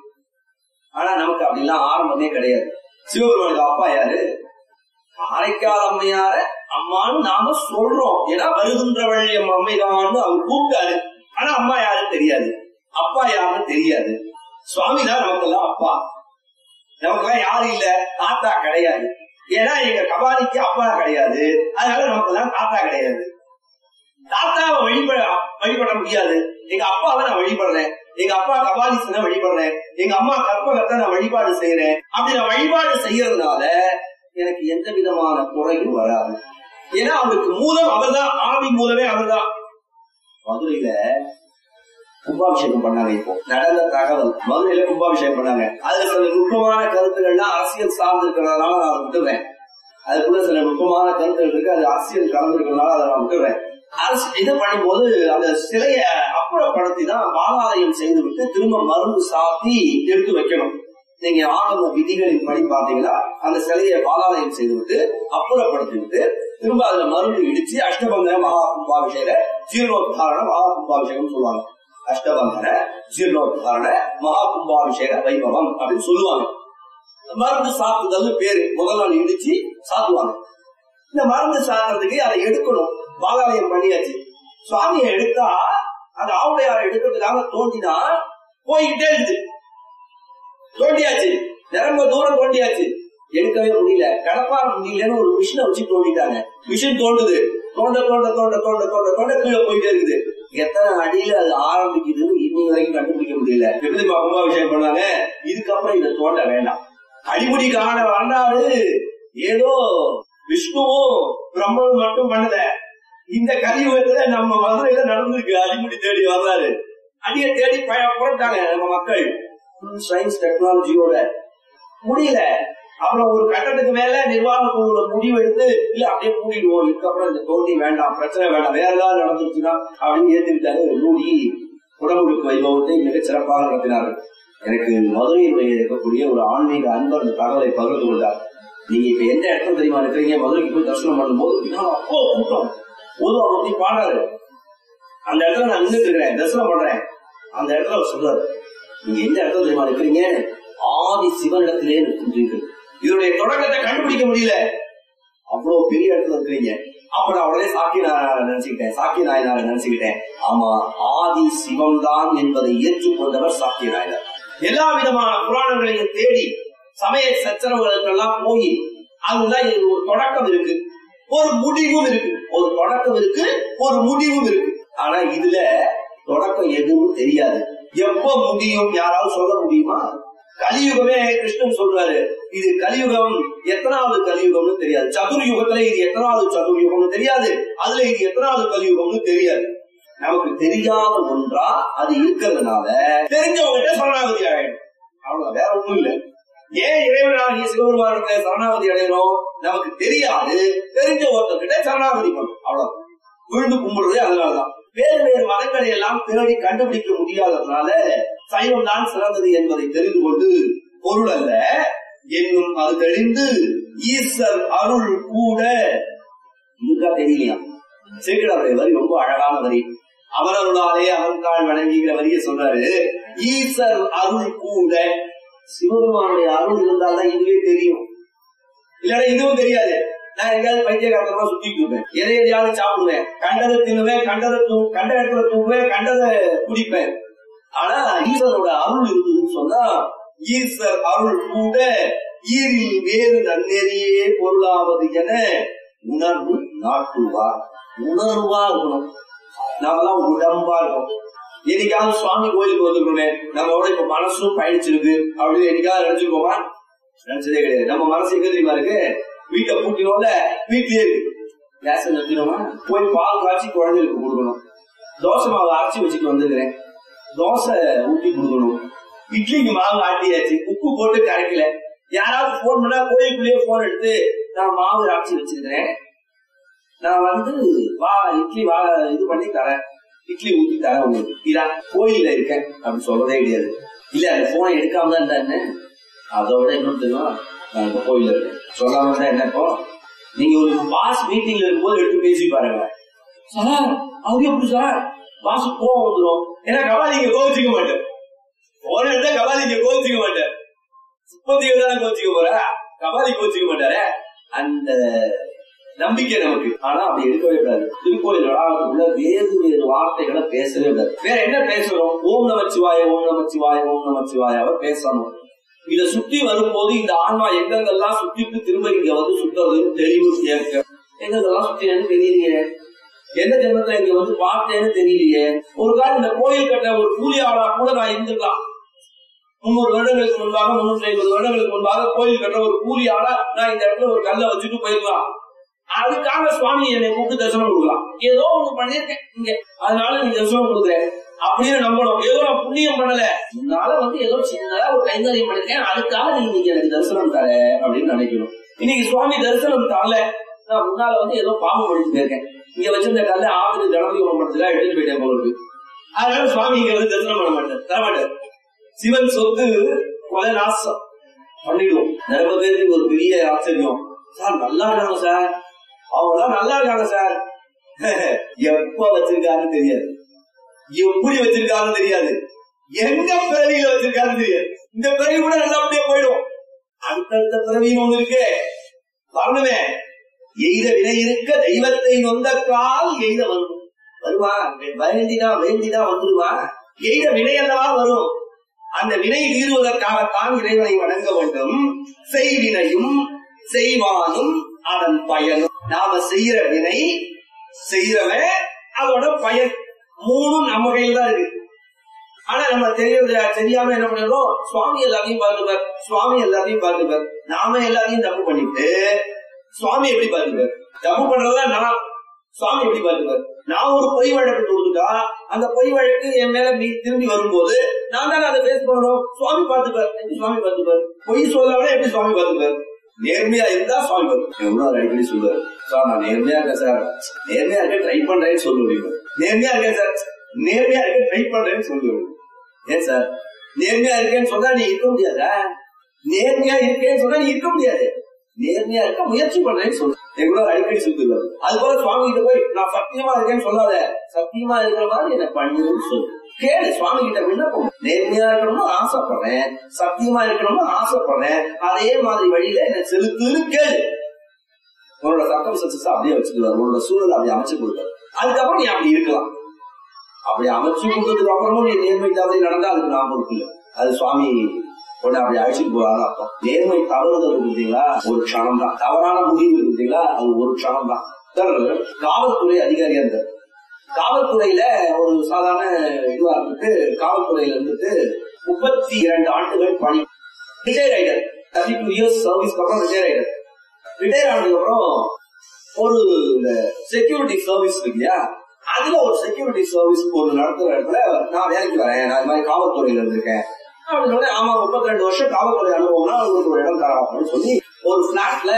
ஆனா நமக்கு அப்படிலாம் ஆரம்பமே கிடையாது. சிவபெருமானுக்கு அப்பா யாரு? காரைக்கால் அம்மையார அம்மான்னு நாம சொல்றோம், ஏன்னா வருகின்றவள் எம் அம்மைதான்னு அவர் கூப்பிட்டாரு. ஆனா அம்மா யாருன்னு தெரியாது, அப்பா யாருன்னு தெரியாது. சுவாமி தான் நமக்கெல்லாம் அப்பா. நமக்கெல்லாம் யாரு இல்ல, தாத்தா கிடையாது. ஏன்னா எங்க கபாலிக்கு அப்பா கிடையாது, அதனால நமக்கெல்லாம் தாத்தா கிடையாது. தாத்தாவை வழிபட வழிபட முடியாது. எங்க அப்பாவை நான் வழிபடுறேன், எங்க அப்பா கபாலிசனை வழிபடுறேன், எங்க அம்மா கற்பகத்தை நான் வழிபாடு செய்யறேன். அப்படி நான் வழிபாடு செய்யறதுனால எனக்கு எந்த விதமான குறையும் வராது. ஏன்னா அவருக்கு மூலம் அவர்தான், ஆவி மூலமே அவர்தான். மதுரையில கும்பாபிஷேகம் பண்ணாங்க. இப்போ நடந்த தகவல், மதுரையில கும்பாபிஷேகம் பண்ணாங்க. அதுல சில நுட்பமான கருத்துக்கள்லாம் அரசியல் சார்ந்து இருக்கிறதுனால நான் விட்டுறேன். அதுக்குள்ள சில நுட்பமான கருத்துக்கள் இருக்கு, அது அரசியல் கலந்து இருக்கிறதுனால அதை நான் விட்டுறேன். அரசு இது பண்ணும்போது அந்த சிலைய அப்புறப்படுத்தி தான் பாலாலயம் செய்து விட்டு திரும்ப மருந்து சாத்தி எடுத்து வைக்கணும். நீங்க ஆகம விதிகளின் படி பாத்தீங்கன்னா அந்த சிலையை பாலாலயம் செய்து விட்டு அப்புறப்படுத்தி விட்டு திரும்ப அதுல மருந்து இடிச்சு அஷ்டபந்தன மகா கும்பாபிஷேக ஜீர்ணோத்தாரண மகா கும்பாபிஷேகம் சொல்லுவாங்க. அஷ்டபந்தன ஜீர்ணோத்தாரண மகா கும்பாபிஷேக வைபவம் அப்படின்னு சொல்லுவாங்க. மருந்து சாத்துதல் பேரு. முதல் நாள் இடிச்சு சாத்துவாங்க. இந்த மருந்து சாகிறதுக்கு அதை எடுக்கணும். பாலாலயம் பண்ணியாச்சு. சுவாமியை எடுத்தா அந்த ஆவுடையாரை எடுக்கிறதுக்காக தோண்டினா போய்கிட்டே இருக்குது. தோண்டியாச்சு, நிரம்ப தூரம் தோண்டியாச்சு, எடுக்கவே முடியல. கடப்பார முடியலன்னு ஒரு மிஷினை வச்சு தோண்டிட்டாங்க. மிஷின் தோண்டுது, தோண்ட தோண்ட தோண்ட தோண்ட தோண்ட தோண்ட கீழே போயிட்டே இருக்குது. எத்தனை அடியில அது ஆரம்பிக்குதுன்னு இன்னும் வரைக்கும் கண்டுபிடிக்க முடியல. எப்படி கும்பாபிஷேகம் பண்ணாங்க, இதுக்கப்புறம் இதை தோண்ட வேண்டாம். அடிமுடி காண வந்தாரு. ஏதோ விஷ்ணுவும் பிரம்மனும் மட்டும் பண்ணல. இந்த கலியுகத்துல நம்ம மதுரையில நடந்திருக்கு. அடிமுடி தேடி வந்தாரு, அடிய தேடி புறப்பட்டாங்க நம்ம மக்கள். சயின்ஸ் டெக்னாலஜியோட முடியல. அப்புறம் ஒரு கட்டத்துக்கு மேல நிர்வாக குழுல முடிவு எடுத்து இல்ல அப்படியே மூடிடுவோம், இதுக்கப்புறம் இந்த தோண்டி வேண்டாம், பிரச்சனை வேண்டாம், வேற ஏதாவது நடந்துருச்சுன்னா அப்படின்னு ஏத்துக்கிட்டாரு. மூடி உடம்புக்கு வைபவத்தை மிக சிறப்பாக நடத்தினார்கள். எனக்கு மதுரையில் இருக்கக்கூடிய ஒரு ஆன்மீக அன்பர் இந்த தகவலை பகிர்ந்து கொண்டார். நீங்க இப்ப எந்த இடத்துல தெரியுமா இருக்கிறீங்க, மதுரைக்கு போய் தரிசனம் பண்ணும் போது அப்போ கூட்டம் பொதுவா பத்தி பாடாரு. அந்த இடத்துல நான் நின்றுட்டு இருக்கிறேன், தரிசனம் பண்றேன். அந்த இடத்துல அவர் சொல்றாரு, நீங்க எந்த இடத்துல தெரியுமா இருக்கிறீங்க, ஆதி சிவனிடத்திலே இருக்கின்றீர்கள். இதனுடைய தொடக்கத்தை கண்டுபிடிக்க முடியல, அவ்வளவு பெரிய இடத்துல இருக்கிறீங்க. அப்ப நான் உடனே சாக்கி நாயனாரை நினைச்சுக்கிட்டேன் சாக்கி நாயனாரை நினைச்சுக்கிட்டேன் ஆமா, ஆதி சிவம் தான் என்பதை ஏற்றுக்கொண்டவர் சாக்கி நாயனார். எல்லா விதமான புராணங்களையும் தேடி சமய சச்சரவுகளுக்கெல்லாம் போய் அதுதான் ஒரு தொடக்கம் இருக்கு, ஒரு முடிவும் இருக்கு. ஒரு தொடக்கம் இருக்கு, ஒரு முடிவும் இருக்கு. ஆனா இதுல தொடக்கம் எதுவும் தெரியாது. எப்ப முடியும் யாராவது சொல்ல முடியுமா? கலியுகமே கிருஷ்ணன் சொல்றாரு, இது கலியுகம் எத்தனாவது கலியுகம்னு தெரியாது. சதுர்யுகத்துல இது எத்தனாவது சதுர்யுகம்னு தெரியாது. அதுல இது எத்தனாவது கலியுகம்னு தெரியாது. நமக்கு தெரியாத ஒன்றா அது இருக்கிறதுனால தெரிஞ்சவங்கிட்ட சரணாகதி அடையணும். அவ்வளவு, வேற ஒண்ணும் இல்லை. ஏன் இறைவனாகிய சிவபெருமானத்தை சரணாகதி அடையணும்? நமக்கு தெரியாது, தெரிஞ்ச ஒருத்தர்கிட்ட சரணாகதி பண்ணும். அவ்வளவு, விழுந்து கும்பிடுறதே அதனாலதான். வேறு வேறு மதங்களை எல்லாம் தேடி கண்டுபிடிக்க முடியாததுனால சைவம் தான் சிறந்தது என்பதை தெரிந்து கொண்டு பொருள் அல்ல என்னும் அது தெளிந்து ஈஸ்வர் அருள் கூட இன்னும் தெரியலையா. சேக்கிழாருடைய வரி ரொம்ப அழகான வரி. அவரருளாலே அவன்கால் வணங்கிங்கிற வரியை சொல்றாரு. ஈஸ்வர் அருள் கூட, சிவபெருமானுடைய அருள் இருந்தால்தான் இதுவே தெரியும், இல்லன்னா இதுவும் தெரியாது. நான் எங்கேயாவது பைத்தியகாரத்தமா சுத்திட்டு இருப்பேன், எதை எதையாவது சாப்பிடுவேன், கண்டதை தின்னுவேன், கண்டதை தூ கண்ட இடத்துல தூங்குவேன், கண்டதை குடிப்பேன். ஆனா ஈஸ்வரோட அருள் இருக்குதுன்னு சொன்னா, ஈஸ்வர் அருள் கூட ஈரில் வேறு நன்னெறியே பொருளாவது என உணர்வு நாட்டுவார். உணர்வா இருக்கணும், நாமெல்லாம் உடம்பா இருக்கணும். என்னைக்காவது சுவாமி கோயிலுக்கு வந்துருக்கோமே, நம்மளோட இப்ப மனசும் பயணிச்சிருக்கு அப்படின்னு என்னைக்காவது நினைச்சிருக்கோமா? நினைச்சதே கிடையாது. நம்ம மனசு எங்க தெரியுமா இருக்கு? வீட்டை பூட்டினோம்ல, வீட்லயே இருக்கு. கேஸ் நிறுத்தினோமா, போய் பால் காய்ச்சி குழந்தைகளுக்கு கொடுக்கணும். தோசை மாவு அரைச்சி வச்சுட்டு வந்துருக்கிறேன், தோசை ஊற்றி கொடுக்கணும். இட்லிக்கு மாவு ஆட்டியாச்சு, உப்பு போட்டு கரைக்கல. யாராவது போன் பண்ணா கோயிலுக்குள்ளேயே போன் எடுத்து, நான் மாவு அரைச்சி வச்சிருக்கிறேன், நான் வந்து வா இட்லி வா இது பண்ணி தரேன், இட்லி ஊற்றி தரேன் உங்களுக்கு, இதான் கோயில்ல இருக்கேன் அப்படின்னு சொல்றதே கிடையாது. இல்ல அந்த போனை எடுக்காம தான் இருந்தா அதோட இன்னொரு தெரியுமா, நான் இப்ப கோயில்ல இருக்கேன் சொல்லாம தான் என்ன. இப்போ நீங்க ஒரு பாஸ் மீட்டிங்ல இருக்கும்போது எடுத்து பேசி பாருங்க. சார் அவங்க எப்படி சார் பாஸ் கோவம் வந்துடும். ஏன்னா கபாலிங்க கோவிச்சுக்க மாட்டேன், போன எடுத்தா கபாலிங்க கோவிச்சுக்க மாட்டேன், முப்பத்தி ஏழு தான் கோவிச்சுக்க போற, கபாலி கோவிச்சுக்க மாட்டாரு. அந்த நம்பிக்கை நமக்கு. ஆனா அப்படி எடுக்கவே கூடாது. திருக்கோயில் வளாகத்துக்குள்ள வேறு வேறு வார்த்தைகளை பேசவே கூடாது. வேற என்ன பேசணும்? ஓம் நமச்சிவாய ஓம் நமச்சிவாய ஓம் நமச்சிவாயாவ பேசணும். இத சுத்தி வரும்போது இந்த ஆன்மா எங்கெங்கெல்லாம் சுத்திட்டு திரும்ப இங்க வந்து சுத்துறதுன்னு தெளிவு கேட்க. எங்கெங்கெல்லாம் சுத்தினு தெரியலையே, எந்த ஜென்மத்துல இங்க வந்து பார்த்தேன்னு தெரியலையே. ஒரு காலம் இந்த கோயில் கட்ட ஒரு கூலியாளா கூட நான் இருந்துக்கலாம். முன்னூறு வருடங்களுக்கு முன்பாக, முன்னூற்றி ஐம்பது வருடங்களுக்கு முன்பாக கோயில் கட்ட ஒரு கூலியாளா நான் இந்த இடத்துல ஒரு கல்லை வச்சுட்டு போயிருக்கலாம். அதுக்காக சுவாமி என்னை கூப்பிட்டு தரிசனம் கொடுக்கலாம். ஏதோ ஒண்ணு பண்ணிருக்கேன் இங்க, அதனால நீ தரிசனம் கொடுக்குறேன் அப்படின்னு நம்பணும். ஏதோ நான் புண்ணியம் பண்ணல, முன்னால வந்து ஏதோ சின்னதா ஒரு கைங்கரியம் பண்ணிருக்கேன், அதுக்காக நீ இன்னைக்கு எனக்கு தரிசனம் தர அப்படின்னு நினைக்கணும். இன்னைக்கு சுவாமி தரிசனம் தரல, நான் முன்னால வந்து ஏதோ பாம்பு பண்ணிட்டு போயிருக்கேன், இங்க வச்சிருந்த கல்ல ஆறு ஜனவரி படத்துக்காக எடுத்துட்டு போயிட்டேன் போல இருக்கு, அதனால சுவாமி இங்க வந்து தரிசனம் பண்ண மாட்டேன், தரமாட்டேன். சிவன் சொத்து கொலை நாசம் பண்ணிடுவோம். நிறைய பேருக்கு ஒரு பெரிய ஆச்சரியம், சார் நல்லா இருக்காங்க சார், அவங்களாம் நல்லா இருக்காங்க சார். எப்ப வச்சிருக்காருன்னு தெரியாது, எப்படி வச்சிருக்காருன்னு தெரியாது, எங்க பிறவியில வச்சிருக்காருன்னு தெரியாது. இந்த பிறவி கூட நல்லா அப்படியே போயிடும். அடுத்தடுத்த பிறவின்னு ஒண்ணு இருக்கு, வரணுமே. எய்த வினை இருக்க தெய்வத்தை நொந்தக்கால் எய்த வரும். வருவா, வேண்டினா வேண்டினா வந்துருவா. எய்த வினை அல்லவா வரும். அந்த வினை தீர்வதற்காகத்தான் இறைவனை வணங்க வேண்டும். செய்வினையும் செய்வானும் அதன் பயனும். நாம செய்யற வினை, செய்யறவன், அதோட பயன் மூணும் நம்ம கையில் தான் இருக்கு. ஆனா நம்ம தெரியல, தெரியாம என்ன பண்ணுறோம், சுவாமி எல்லாத்தையும் பார்த்துப்பார், சுவாமி எல்லாத்தையும் பார்த்துப்பார். நாம எல்லாத்தையும் தப்பு பண்ணிட்டு சுவாமி எப்படி பார்த்துப்பார்? தப்பு பண்றதா நான், சுவாமி எப்படி பார்த்துப்பார்? நான் ஒரு பொய் வழக்கு கொடுத்துட்டா அந்த பொய் வழக்கு என் மேல திரும்பி வரும்போது நான் தானே அதை பேஸ் பண்ணணும். சுவாமி பார்த்துப்பார். எப்படி சுவாமி பார்த்துப்பார்? பொய் சொல்லாம எப்படி சுவாமி பார்த்துப்பார்? நேர்மையா இருந்தா சுவாமி பார்த்து. எவ்வளவு அடிக்கடி சொல்லுவார், சார் நான் நேர்மையா இருக்கேன் சார், நேர்மையா இருக்க ட்ரை பண்றேன்னு சொல்லுவேன். நேர்மையா இருக்கேன் சார், நேர்மையா இருக்க ட்ரை பண்றேன்னு சொல்லுவேன். ஏன் சார் நேர்மையா இருக்கேன்னு சொன்னா நீ இருக்க முடியாதா? நேர்மையா இருக்கேன்னு சொன்னா நீ இருக்க முடியாது. நேர்மையா இருக்க முயற்சி பண்றேன்னு சொல்ல எவ்வளவு அடிக்கடி சொல்லுவாரு. அது போல சுவாமி கிட்ட போய் நான் சத்தியமா இருக்கேன்னு சொல்லாத, சத்தியமா இருக்கிற மாதிரி என்ன பண்ணுன்னு சொல்லு. கேளு, சுவாமி கிட்ட விண்ணப்பம். நேர்மையா இருக்கணும்னு ஆசைப்படுறேன், சத்தியமா இருக்கணும்னு ஆசைப்படுறேன், அதே மாதிரி வழியில என்ன செலுத்துன்னு கேளு. உன்னோட சட்டம் சக்சஸ் அப்படியே வச்சுக்குவாரு, உன்னோட சூழல் அப்படி அமைச்சு கொடுப்பாரு. அதுக்கப்புறம் நீ அப்படி இருக்கலாம். அப்படி அமைச்சு கொடுத்ததுக்கு அப்புறமும் நீ நேர்மை தவறி நடந்தா அதுக்கு நான் பொறுப்பு இல்லை. அது சுவாமி உடனே அப்படி அழைச்சிட்டு போறான்னு அர்த்தம். நேர்மை தவறுதல் இருக்குங்களா ஒரு க்ஷணம் தான், தவறான முடிவு இருக்குங்களா அது ஒரு க்ஷணம் தான். காவல்துறை அதிகாரியா இருந்தார். காவல்துறையில ஒரு சாதாரண இதுவா இருந்துட்டு காவல்துறையில இருந்துட்டு முப்பத்தி இரண்டு ஆண்டுகள் பணி. ரிட்டையர் ஆயிட்டார். தேர்ட்டி டூ இயர்ஸ் சர்வீஸ்க்கு அப்புறம் ரிட்டையர் ஆயிட்டார். ரிட்டையர் ஆனதுக்கு அப்புறம் ஒரு செக்யூரிட்டி சர்வீஸ் இருக்கு இல்லையா, அதுல ஒரு செக்யூரிட்டி சர்வீஸ் ஒரு நடத்துற இடத்துல நான் வேலைக்கு வரேன், நான் இது மாதிரி காவல்துறையில இருந்திருக்கேன் அப்படின்னு. ஆமா, முப்பத்தி ரெண்டு வருஷம் காவல்துறை அனுபவம்னா அவங்களுக்கு ஒரு இடம் தரோம் அப்படின்னு சொல்லி ஒரு பிளாட்ல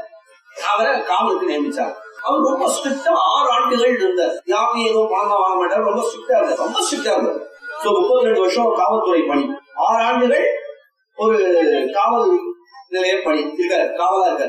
அவரை காவலுக்கு நியமிச்சார். அவர் ரொம்ப ஸ்ட்ரிக்டா ஆறு ஆண்டுகள் இருந்தார். யாருக்கும் எதுவும் பணமா வாங்க மாட்டார், ரொம்ப ஸ்ட்ரிக்டா இருந்தார், ரொம்ப ஸ்ட்ரிக்டா இருந்தார். சோ முப்பத்தி ரெண்டு வருஷம் காவல்துறை பணி, ஆறு ஆண்டுகள் ஒரு காவல் நிலைய பணி இருக்காரு, காவலா இருக்காரு.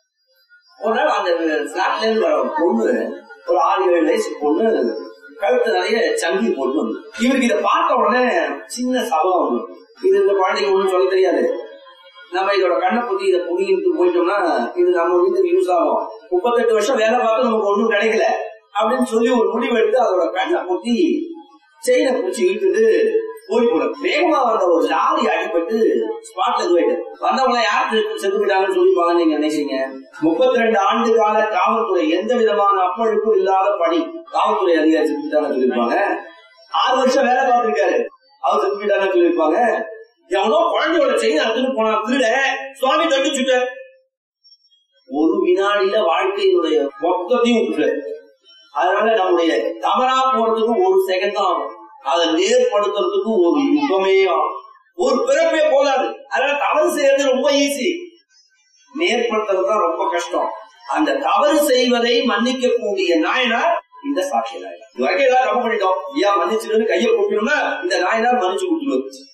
ஒரு நாள் அந்த பிளாட்ல இருந்து வர பொண்ணு, ஒரு ஆறு ஏழு வயசு பொண்ணு, கழுத்து நிறைய சங்கி போட்டு வந்து இவருக்கு இதை பார்த்த உடனே சின்ன சபலம் வந்து, இது இந்த குழந்தைக்கு ஒண்ணும் சொல்ல தெரியாது, நம்ம இதோட கண்ணை புத்தி இதை புடிங்கிட்டு போயிட்டோம்னா இது நம்ம வீட்டுக்கு யூஸ் ஆகும், முப்பத்தெட்டு வருஷம் வேலை பார்த்து நமக்கு ஒண்ணும் கிடைக்கல அப்படின்னு சொல்லி ஒரு முடிவு எடுத்து அதோட கண்ணை புத்தி செயினை பிடிச்சி இழுத்துட்டு போய் போன. வேகமா வந்த ஒரு லாரி அடிபட்டு ஸ்பாட்ல போயிட்டு வந்தவங்கள யாரு செத்து போயிட்டாங்கன்னு சொல்லிப்பாங்க நீங்க நினைச்சீங்க. முப்பத்தி ரெண்டு ஆண்டு கால காவல்துறை எந்த விதமான அப்பழுக்கும் இல்லாத பணி, காவல்துறை அதிகாரி செத்துட்டாங்கன்னு சொல்லிருப்பாங்க. ஆறு வருஷம் வேலை பார்த்திருக்காரு, அவர் செத்து போயிட்டாங்கன்னு சொல்லிருப்பாங்க. எவனோ குழந்தையோட செயின் அறுத்துட்டு போனா திருட சுவாமி தட்டு சுட்டார். ஒரு வினாடியில வாழ்க்கையினுடைய மொத்தத்தையும் விட்டுறாரு. அதனால நம்முடைய தவறா போறதுக்கு ஒரு செகண்ட் தான் ஆகும், அதை நேர்படுத்துறதுக்கு ஒரு யுகமே ஆகும், ஒரு பிறப்பே போதாது. அதனால தவறு செய்யறது ரொம்ப ஈஸி, நேர்படுத்துறது தான் ரொம்ப கஷ்டம். அந்த தவறு செய்வதை மன்னிக்க கூடிய நாயனார் இந்த சாட்சி நாயனார். இது வரைக்கும் ஏதாவது தப்பு பண்ணிட்டோம், ஏன் மன்னிச்சுன்னு கையை கூப்பிடணும்னா இந்த நாயனார் மன்னிச்சு கொடுத்துருவாரு.